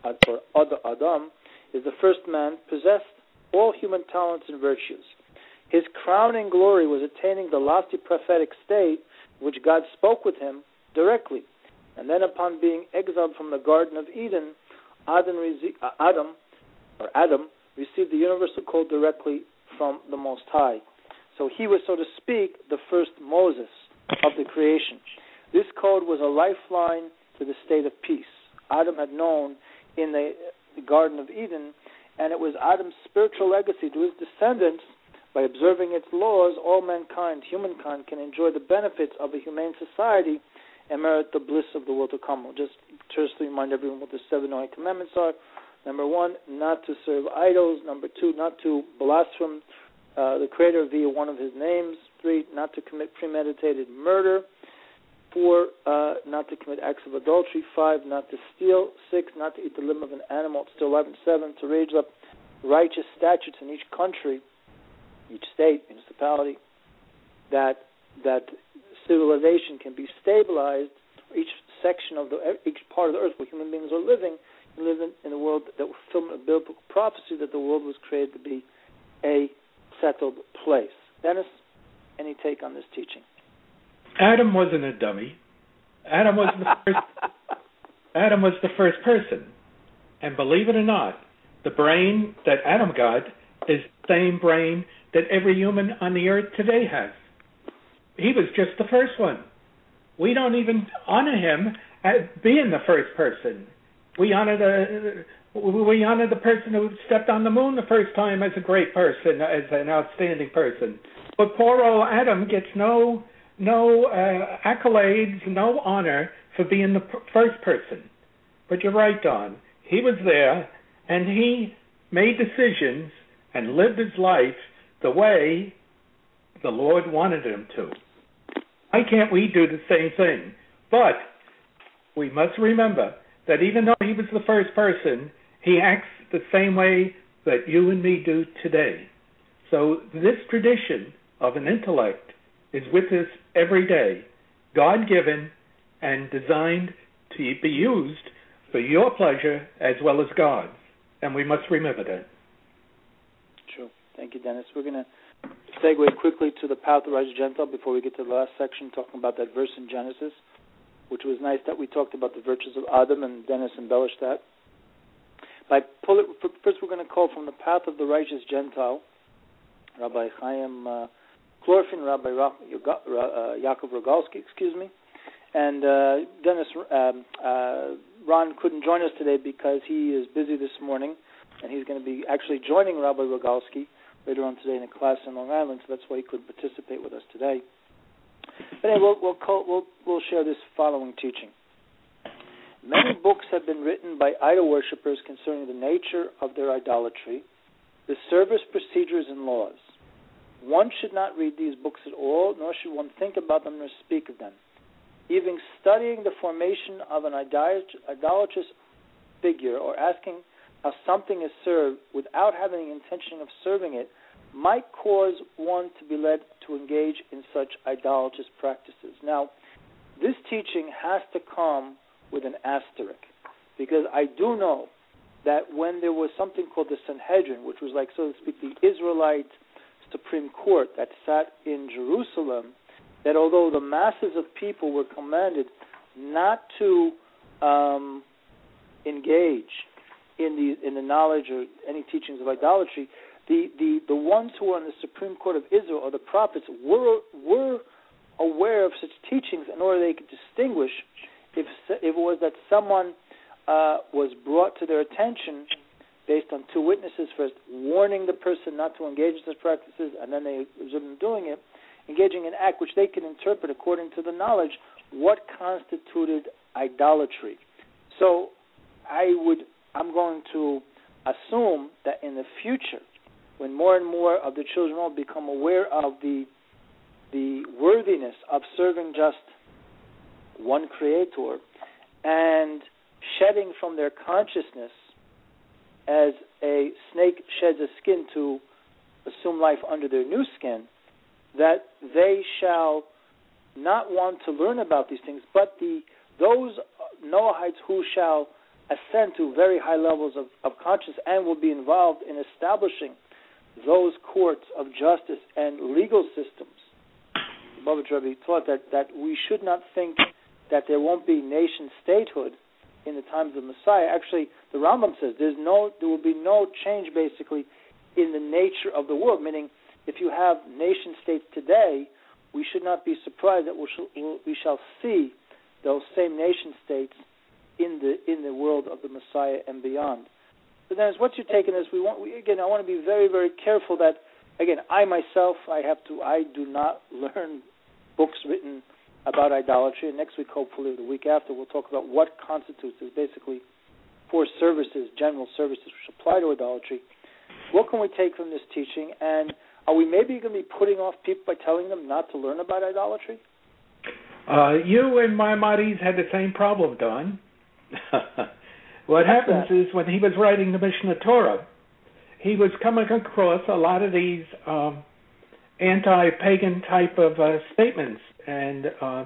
is the first man, possessed all human talents and virtues. His crowning glory was attaining the lofty prophetic state in which God spoke with him directly. And then upon being exiled from the Garden of Eden, Adam received the universal code directly from the Most High. So he was, so to speak, the first Moses of the creation. This code was a lifeline to the state of peace Adam had known in the Garden of Eden, and it was Adam's spiritual legacy to his descendants. By observing its laws, all mankind, humankind, can enjoy the benefits of a humane society and merit the bliss of the world to come. We'll just to remind everyone what the 7 Noahic commandments are. Number 1, not to serve idols. Number 2, not to blaspheme the Creator via one of his names. 3, not to commit premeditated murder. 4, not to commit acts of adultery. 5, not to steal. 6, not to eat the limb of an animal still alive. And 7, to raise up righteous statutes in each country, each state, municipality, that civilization can be stabilized. Each section of each part of the earth where human beings are living in a world that will fulfill a biblical prophecy that the world was created to be a settled place. Dennis, any take on this teaching? Adam wasn't a dummy. Adam was the first person. And believe it or not, the brain that Adam got is the same brain that every human on the earth today has. He was just the first one. We don't even honor him as being the first person. We honor the person who stepped on the moon the first time as a great person, as an outstanding person. But poor old Adam gets no accolades, no honor for being the first person. But you're right, Don. He was there, and he made decisions and lived his life the way the Lord wanted him to. Why can't we do the same thing? But we must remember that even though he was the first person, he acts the same way that you and me do today. So this tradition of an intellect is with us every day, God-given and designed to be used for your pleasure as well as God's. And we must remember that. True. Thank you, Dennis. We're going to segue quickly to the path of the righteous Gentile before we get to the last section, talking about that verse in Genesis, which was nice that we talked about the virtues of Adam, and Dennis embellished that. First, we're going to call from the path of the righteous Gentile, Rabbi Chaim Chlorfin, Rabbi Yaakov Rogalski, and Dennis, Ron couldn't join us today because he is busy this morning, and he's going to be actually joining Rabbi Rogalski later on today in a class in Long Island, so that's why he couldn't participate with us today. But anyway, we'll share this following teaching. Many books have been written by idol worshippers concerning the nature of their idolatry, the service procedures and laws. One should not read these books at all, nor should one think about them nor speak of them. Even studying the formation of an idolatrous figure or asking how something is served without having the intention of serving it might cause one to be led to engage in such idolatrous practices. Now, this teaching has to come with an asterisk, because I do know that when there was something called the Sanhedrin, which was like, so to speak, the Israelite Supreme Court that sat in Jerusalem, that although the masses of people were commanded not to engage in the knowledge or any teachings of idolatry, the ones who were on the Supreme Court of Israel, or the prophets, were aware of such teachings in order they could distinguish if it was that someone was brought to their attention based on two witnesses, first warning the person not to engage in such practices, and then they observed them doing it, engaging in an act which they can interpret according to the knowledge what constituted idolatry. So I'm going to assume that in the future, when more and more of the children will become aware of the worthiness of serving just one Creator and shedding from their consciousness as a snake sheds a skin to assume life under their new skin, that they shall not want to learn about these things, but those Noahites who shall ascend to very high levels of consciousness and will be involved in establishing those courts of justice and legal systems. Baba Rebbe taught that we should not think that there won't be nation statehood in the times of Messiah. Actually, the Rambam says there will be no change basically in the nature of the world, meaning if you have nation states today, we should not be surprised that we shall see those same nation states in the world of the Messiah and beyond. So then, what's your take on this? I want to be very, very careful that, again, I myself, I do not learn books written about idolatry. And next week, hopefully, or the week after, we'll talk about what constitutes as basically 4 services, general services, which apply to idolatry. What can we take from this teaching? And are we maybe going to be putting off people by telling them not to learn about idolatry? You and Maimonides had the same problem, Don. What happens is when he was writing the Mishnah Torah, he was coming across a lot of these anti-pagan type of statements and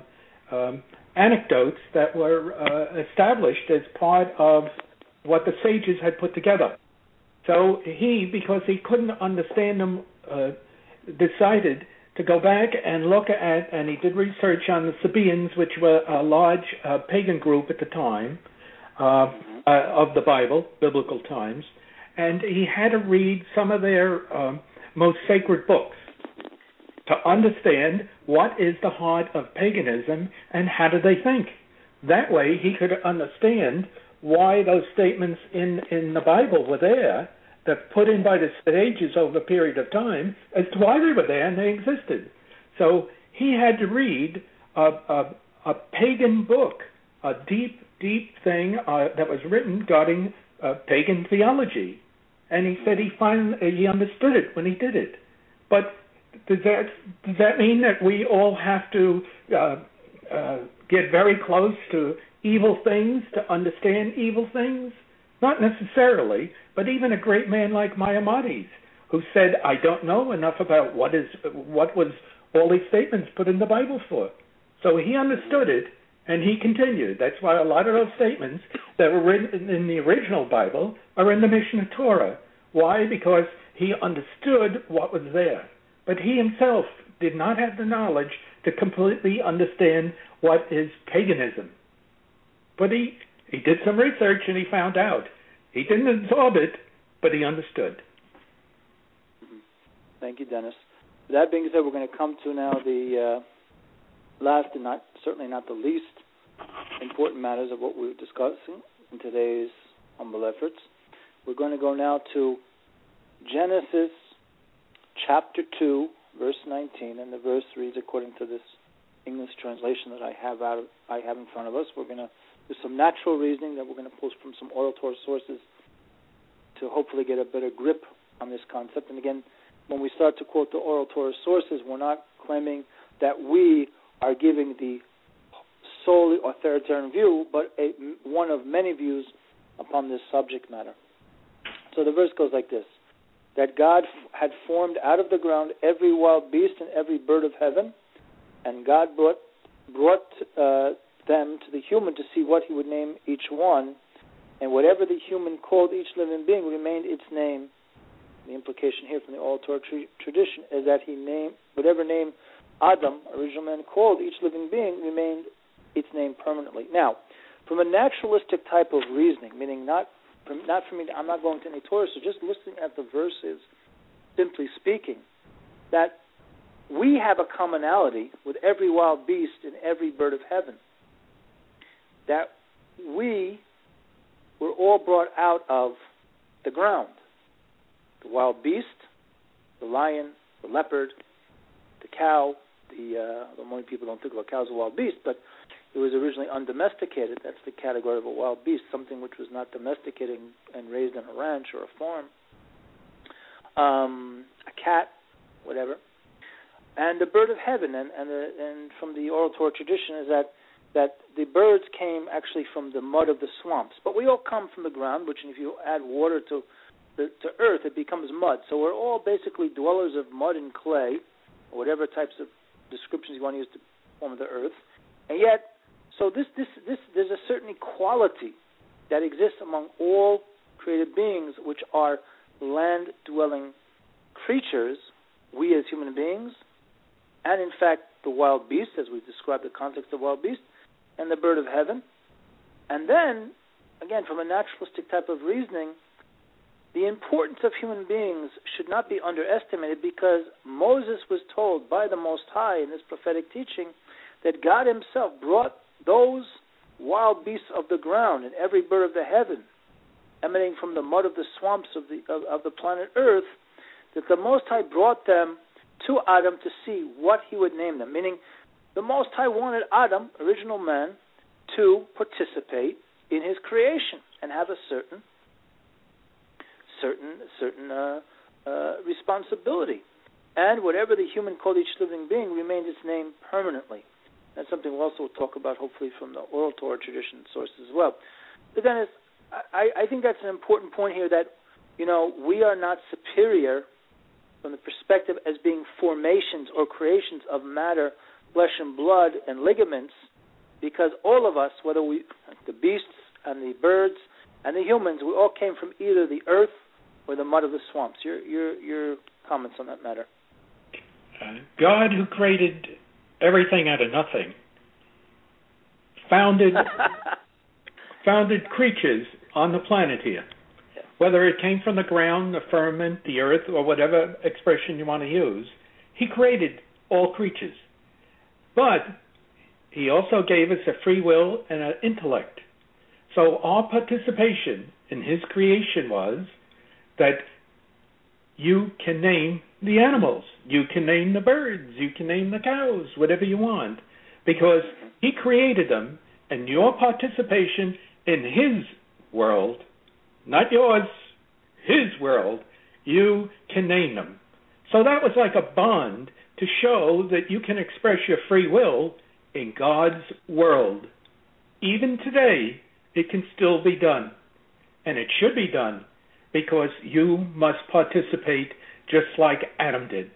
anecdotes that were established as part of what the sages had put together. So he, because he couldn't understand them, decided to go back and look at, and he did research on the Sabaeans, which were a large pagan group at the time of the Bible, biblical times, and he had to read some of their most sacred books to understand what is the heart of paganism and how do they think. That way he could understand why those statements in the Bible were there, that put in by the sages over a period of time, as to why they were there and they existed. So he had to read a pagan book, a deep, deep thing that was written regarding pagan theology. And he said he understood it when he did it. But does that mean that we all have to get very close to evil things to understand evil things? Not necessarily, but even a great man like Maimonides, who said, I don't know enough about what was all these statements put in the Bible for. So he understood it, and he continued. That's why a lot of those statements that were written in the original Bible are in the Mishnah Torah. Why? Because he understood what was there. But he himself did not have the knowledge to completely understand what is paganism. But he did some research and he found out. He didn't absorb it, but he understood. Thank you, Dennis. That being said, we're going to come to now the last and certainly not the least important matters of what we're discussing in today's humble efforts. We're going to go now to Genesis chapter 2, verse 19, and the verse reads according to this English translation that I have in front of us. We're going to do some natural reasoning that we're going to pull from some oral Torah sources to hopefully get a better grip on this concept. And again, when we start to quote the oral Torah sources, we're not claiming that we are giving the solely authoritarian view, but one of many views upon this subject matter. So the verse goes like this, that God had formed out of the ground every wild beast and every bird of heaven, and God brought them to the human to see what he would name each one, and whatever the human called each living being remained its name. The implication here from the oral Torah tradition is that he named, whatever name Adam, original man, called each living being remained its name permanently. Now, from a naturalistic type of reasoning, meaning not for me, I'm not going to any Torah, so just listening at the verses, simply speaking, that we have a commonality with every wild beast and every bird of heaven, that we were all brought out of the ground. The wild beast, the lion, the leopard, the cow, many people don't think of a cow as a wild beast, but it was originally undomesticated. That's the category of a wild beast, something which was not domesticated and raised on a ranch or a farm. A cat, whatever. And the bird of heaven, and from the oral Torah tradition is that the birds came actually from the mud of the swamps. But we all come from the ground, which if you add water to earth, it becomes mud. So we're all basically dwellers of mud and clay, or whatever types of descriptions you want to use to form the earth. And yet, so this there's a certain equality that exists among all created beings, which are land-dwelling creatures, we as human beings, and in fact the wild beast, as we've described the context of wild beast, and the bird of heaven. And then, again, from a naturalistic type of reasoning, the importance of human beings should not be underestimated, because Moses was told by the Most High in this prophetic teaching that God himself brought those wild beasts of the ground and every bird of the heaven emanating from the mud of the swamps of the planet Earth, that the Most High brought them to Adam to see what he would name them. Meaning, the Most High wanted Adam, original man, to participate in his creation and have a certain responsibility. And whatever the human called each living being remained its name permanently. That's something we'll also talk about, hopefully, from the oral Torah tradition sources as well. But then I think that's an important point here, that, we are not superior from the perspective as being formations or creations of matter, flesh and blood and ligaments, because all of us, whether the beasts and the birds and the humans, we all came from either the earth or the mud of the swamps. Your comments on that matter? God, who created everything out of nothing, founded creatures on the planet here. Whether it came from the ground, the firmament, the earth, or whatever expression you want to use, he created all creatures. But he also gave us a free will and an intellect. So our participation in his creation was that you can name the animals, you can name the birds, you can name the cows, whatever you want, because he created them, and your participation in his world, not yours, his world, you can name them. So that was like a bond to show that you can express your free will in God's world. Even today, it can still be done. And it should be done because you must participate just like Adam did.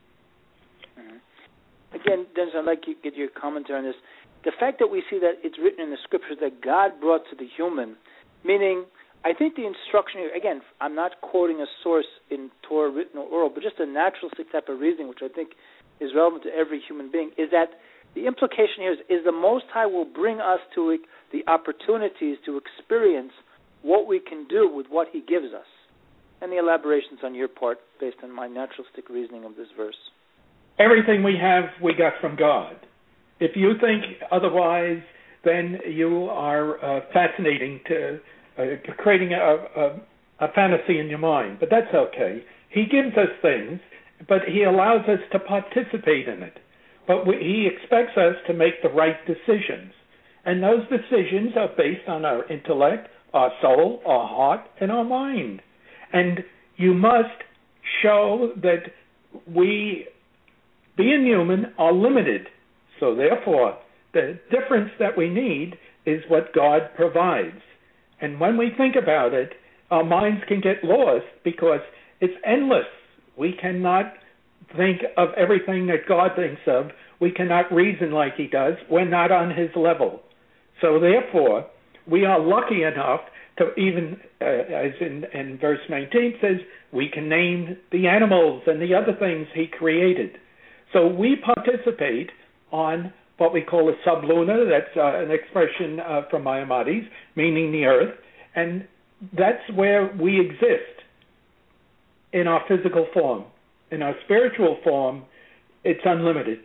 Again, Dennis, I'd like to get your commentary on this. The fact that we see that it's written in the scriptures that God brought to the human, meaning, I think the instruction here, again, I'm not quoting a source in Torah, written or oral, but just a naturalistic type of reasoning, which I think is relevant to every human being, is that the implication here is the Most High will bring us to the opportunities to experience what we can do with what he gives us. And the elaborations on your part based on my naturalistic reasoning of this verse. Everything we have, we got from God. If you think otherwise, then you are fascinating to creating a fantasy in your mind. But that's okay. He gives us things, but he allows us to participate in it. But he expects us to make the right decisions. And those decisions are based on our intellect, our soul, our heart, and our mind. And you must show that we, being human, are limited. So therefore, the difference that we need is what God provides. And when we think about it, our minds can get lost because it's endless. We cannot think of everything that God thinks of. We cannot reason like he does. We're not on his level. So therefore, we are lucky enough to even, as in verse 19 says, we can name the animals and the other things he created. So we participate on what we call a sublunar. That's an expression from Maimonides, meaning the earth. And that's where we exist in our physical form. In our spiritual form, it's unlimited.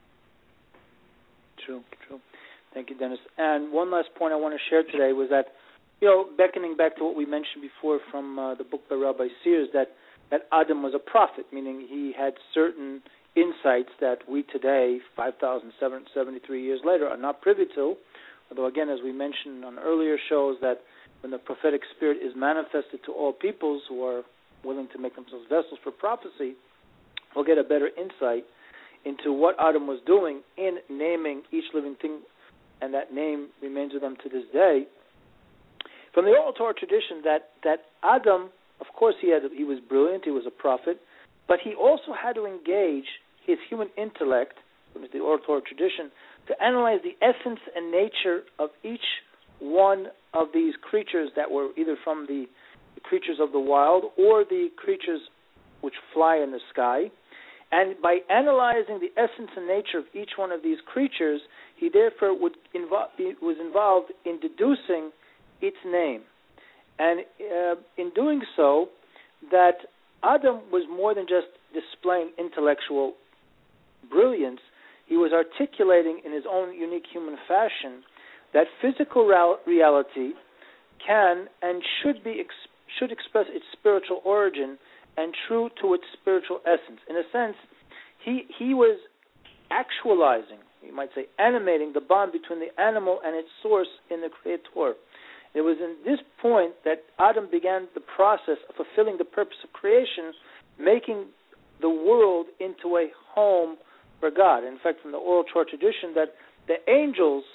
True. Thank you, Dennis. And one last point I want to share today was that, beckoning back to what we mentioned before from the book by Rabbi Sears, that Adam was a prophet, meaning he had certain insights that we today, 5,773 years later, are not privy to. Although, again, as we mentioned on earlier shows, that when the prophetic spirit is manifested to all peoples who are willing to make themselves vessels for prophecy, we'll get a better insight into what Adam was doing in naming each living thing, and that name remains with them to this day. From the oral Torah tradition, that Adam, of course, he was brilliant, he was a prophet, but he also had to engage his human intellect, from the oral Torah tradition, to analyze the essence and nature of each one of these creatures that were either from the creatures of the wild or the creatures which fly in the sky. And by analyzing the essence and nature of each one of these creatures, he therefore was involved in deducing its name. And in doing so, that Adam was more than just displaying intellectual brilliance. He was articulating in his own unique human fashion that physical reality can and should express its spiritual origin and true to its spiritual essence. In a sense, he was actualizing, you might say, animating the bond between the animal and its source in the Creator. It was in this point that Adam began the process of fulfilling the purpose of creation, making the world into a home for God. In fact, from the oral Torah tradition, that the angels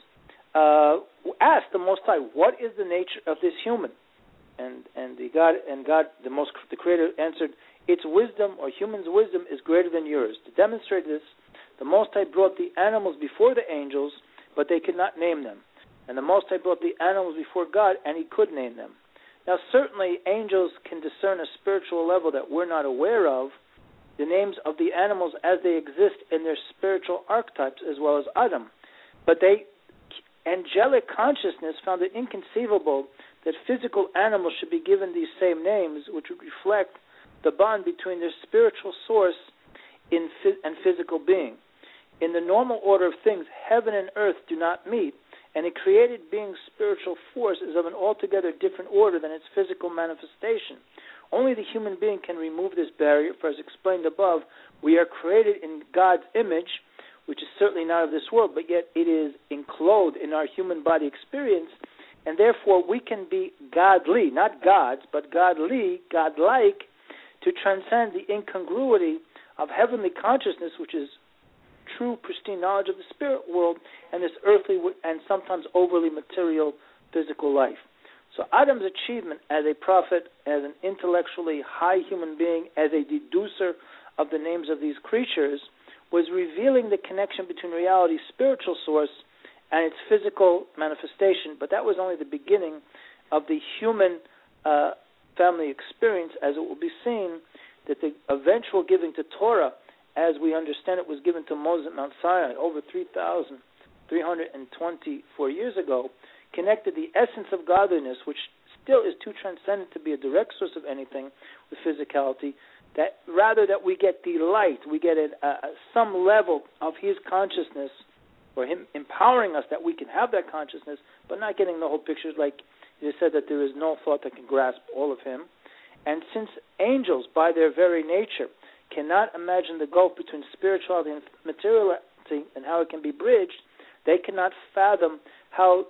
asked the Most High, "What is the nature of this human?" And God, the Creator, answered, "Its wisdom, or human's wisdom, is greater than yours." To demonstrate this, the Most High brought the animals before the angels, but they could not name them. And the Most High brought the animals before God, and he could name them. Now, certainly, angels can discern a spiritual level that we're not aware of, the names of the animals as they exist in their spiritual archetypes as well as Adam. But angelic consciousness found it inconceivable that physical animals should be given these same names, which would reflect the bond between their spiritual source and physical being. In the normal order of things, heaven and earth do not meet, and a created being's spiritual force is of an altogether different order than its physical manifestation. Only the human being can remove this barrier, for as explained above, we are created in God's image, which is certainly not of this world, but yet it is enclosed in our human body experience, and therefore we can be godly, not gods, but godly, godlike, to transcend the incongruity of heavenly consciousness, which is true, pristine knowledge of the spirit world, and this earthly and sometimes overly material physical life. So Adam's achievement as a prophet, as an intellectually high human being, as a deducer of the names of these creatures, was revealing the connection between reality's spiritual source and its physical manifestation. But that was only the beginning of the human family experience, as it will be seen that the eventual giving to Torah, as we understand it, was given to Moses at Mount Sinai over 3,324 years ago, connected the essence of godliness, which still is too transcendent to be a direct source of anything with physicality, that rather that we get delight, we get some level of his consciousness, or him empowering us that we can have that consciousness, but not getting the whole picture, like you said, that there is no thought that can grasp all of him. And since angels, by their very nature, cannot imagine the gulf between spirituality and materiality and how it can be bridged, they cannot fathom how,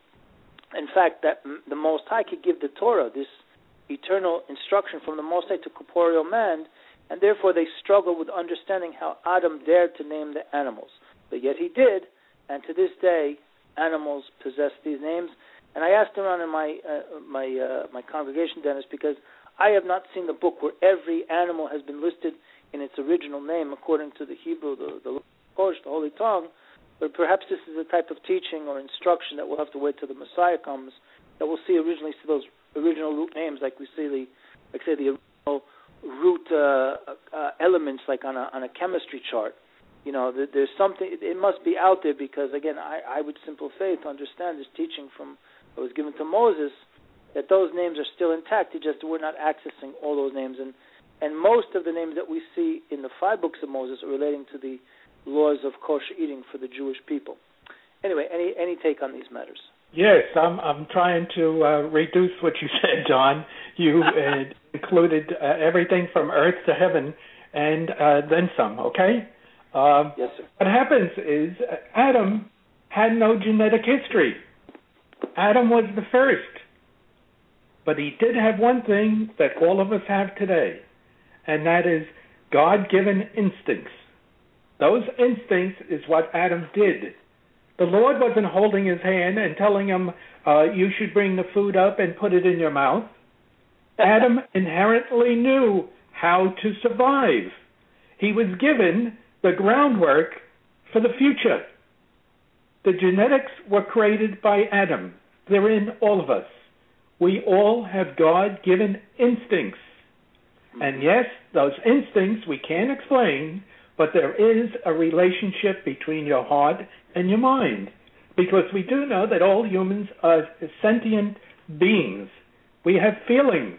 in fact, that the Most High could give the Torah, this eternal instruction from the Most High to corporeal man, and therefore they struggle with understanding how Adam dared to name the animals. But yet he did, and to this day, animals possess these names. And I asked around in my congregation, Dennis, because I have not seen the book where every animal has been listed in its original name according to the Hebrew, the Kodesh, the Holy Tongue. But perhaps this is a type of teaching or instruction that we'll have to wait till the Messiah comes, that we'll see those original root names, like we see the original root elements, like on a chemistry chart. You know, there's something. It must be out there, because again, I would simple faith understand this teaching from that was given to Moses, that those names are still intact. It's just we're not accessing all those names, and most of the names that we see in the 5 books of Moses are relating to the laws of kosher eating for the Jewish people. Anyway, any take on these matters? Yes, I'm trying to reduce what you said, John. You included everything from earth to heaven and then some, okay? Yes, sir. What happens is Adam had no genetic history. Adam was the first. But he did have one thing that all of us have today, and that is God-given instincts. Those instincts is what Adam did. The Lord wasn't holding his hand and telling him, you should bring the food up and put it in your mouth. Adam inherently knew how to survive. He was given the groundwork for the future. The genetics were created by Adam. They're in all of us. We all have God-given instincts. And yes, those instincts we can't explain, but there is a relationship between your heart and your mind, because we do know that all humans are sentient beings. We have feelings.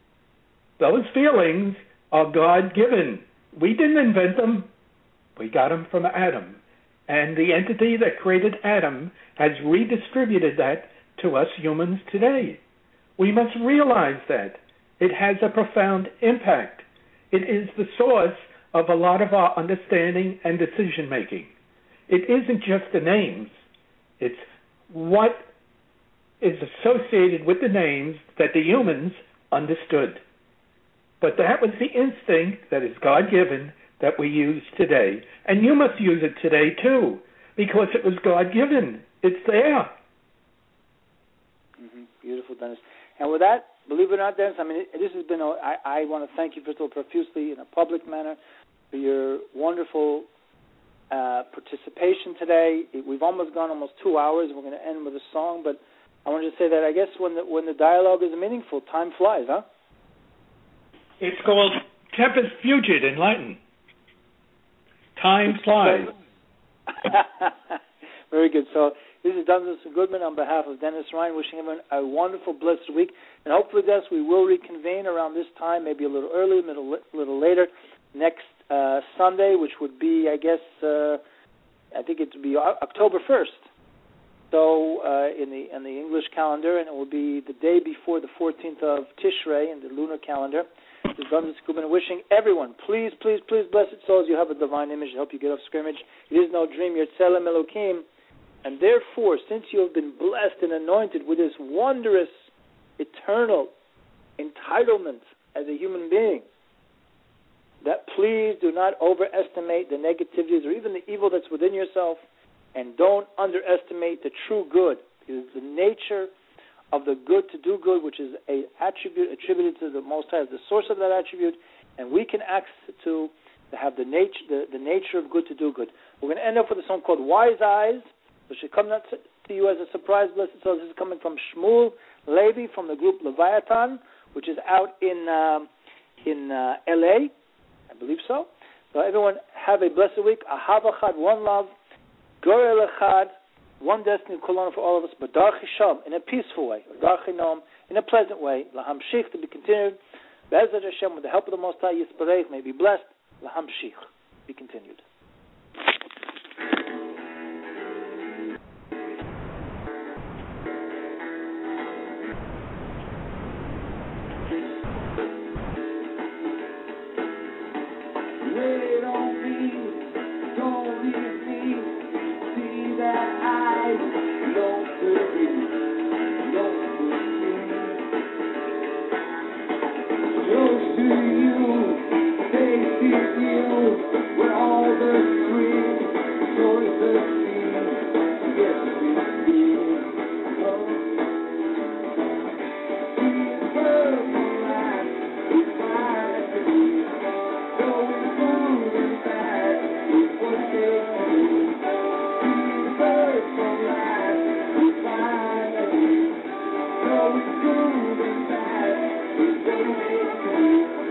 Those feelings are God-given. We didn't invent them. We got them from Adam. And the entity that created Adam has redistributed that to us humans today. We must realize that. It has a profound impact. It is the source of a lot of our understanding and decision-making. It isn't just the names. It's what is associated with the names that the humans understood. But that was the instinct that is God-given that we use today. And you must use it today, too, because it was God-given. It's there. Beautiful, Dennis. And with that, believe it or not, Dennis, I mean, this has been, I want to thank you, first of all, profusely in a public manner for your wonderful participation today. We've almost gone 2 hours. We're going to end with a song, but I wanted to say that I guess when the dialogue is meaningful, time flies, huh? It's called Tempus Fugit in Latin. Time flies. Very good. So this is Douglas Goodman on behalf of Dennis Ryan, wishing everyone a wonderful, blessed week. And hopefully, Dennis, we will reconvene around this time, maybe a little earlier, a little later, next Sunday, which would be, I guess, I think it would be October 1st. So in the English calendar, and it will be the day before the 14th of Tishrei in the lunar calendar. This is Douglas Goodman wishing everyone, please, please, please, blessed souls, you have a divine image to help you get off scrimmage. It is no dream, you're Tzelem Elokim. And therefore, since you have been blessed and anointed with this wondrous, eternal entitlement as a human being, that please do not overestimate the negativities or even the evil that's within yourself, and don't underestimate the true good. It is the nature of the good to do good, which is an attribute attributed to the Most High as the source of that attribute, and we can act to have the nature of good to do good. We're going to end up with a song called Wise Eyes, which should come to you as a surprise, blessed souls. This is coming from Shmuel Levy from the group Leviathan, which is out in L.A., I believe so. So everyone have a blessed week. Ahava Chad, one love. Gorel Echad, one destiny, Kolon for all of us, but Darchi Shalom, in a peaceful way, Darchi Noam, in a pleasant way, Lahamshich, to be continued, Be'ezrat Hashem, with the help of the Most High, Yisparech, may be blessed, Lahamshich, be continued. So it's good and bad, it's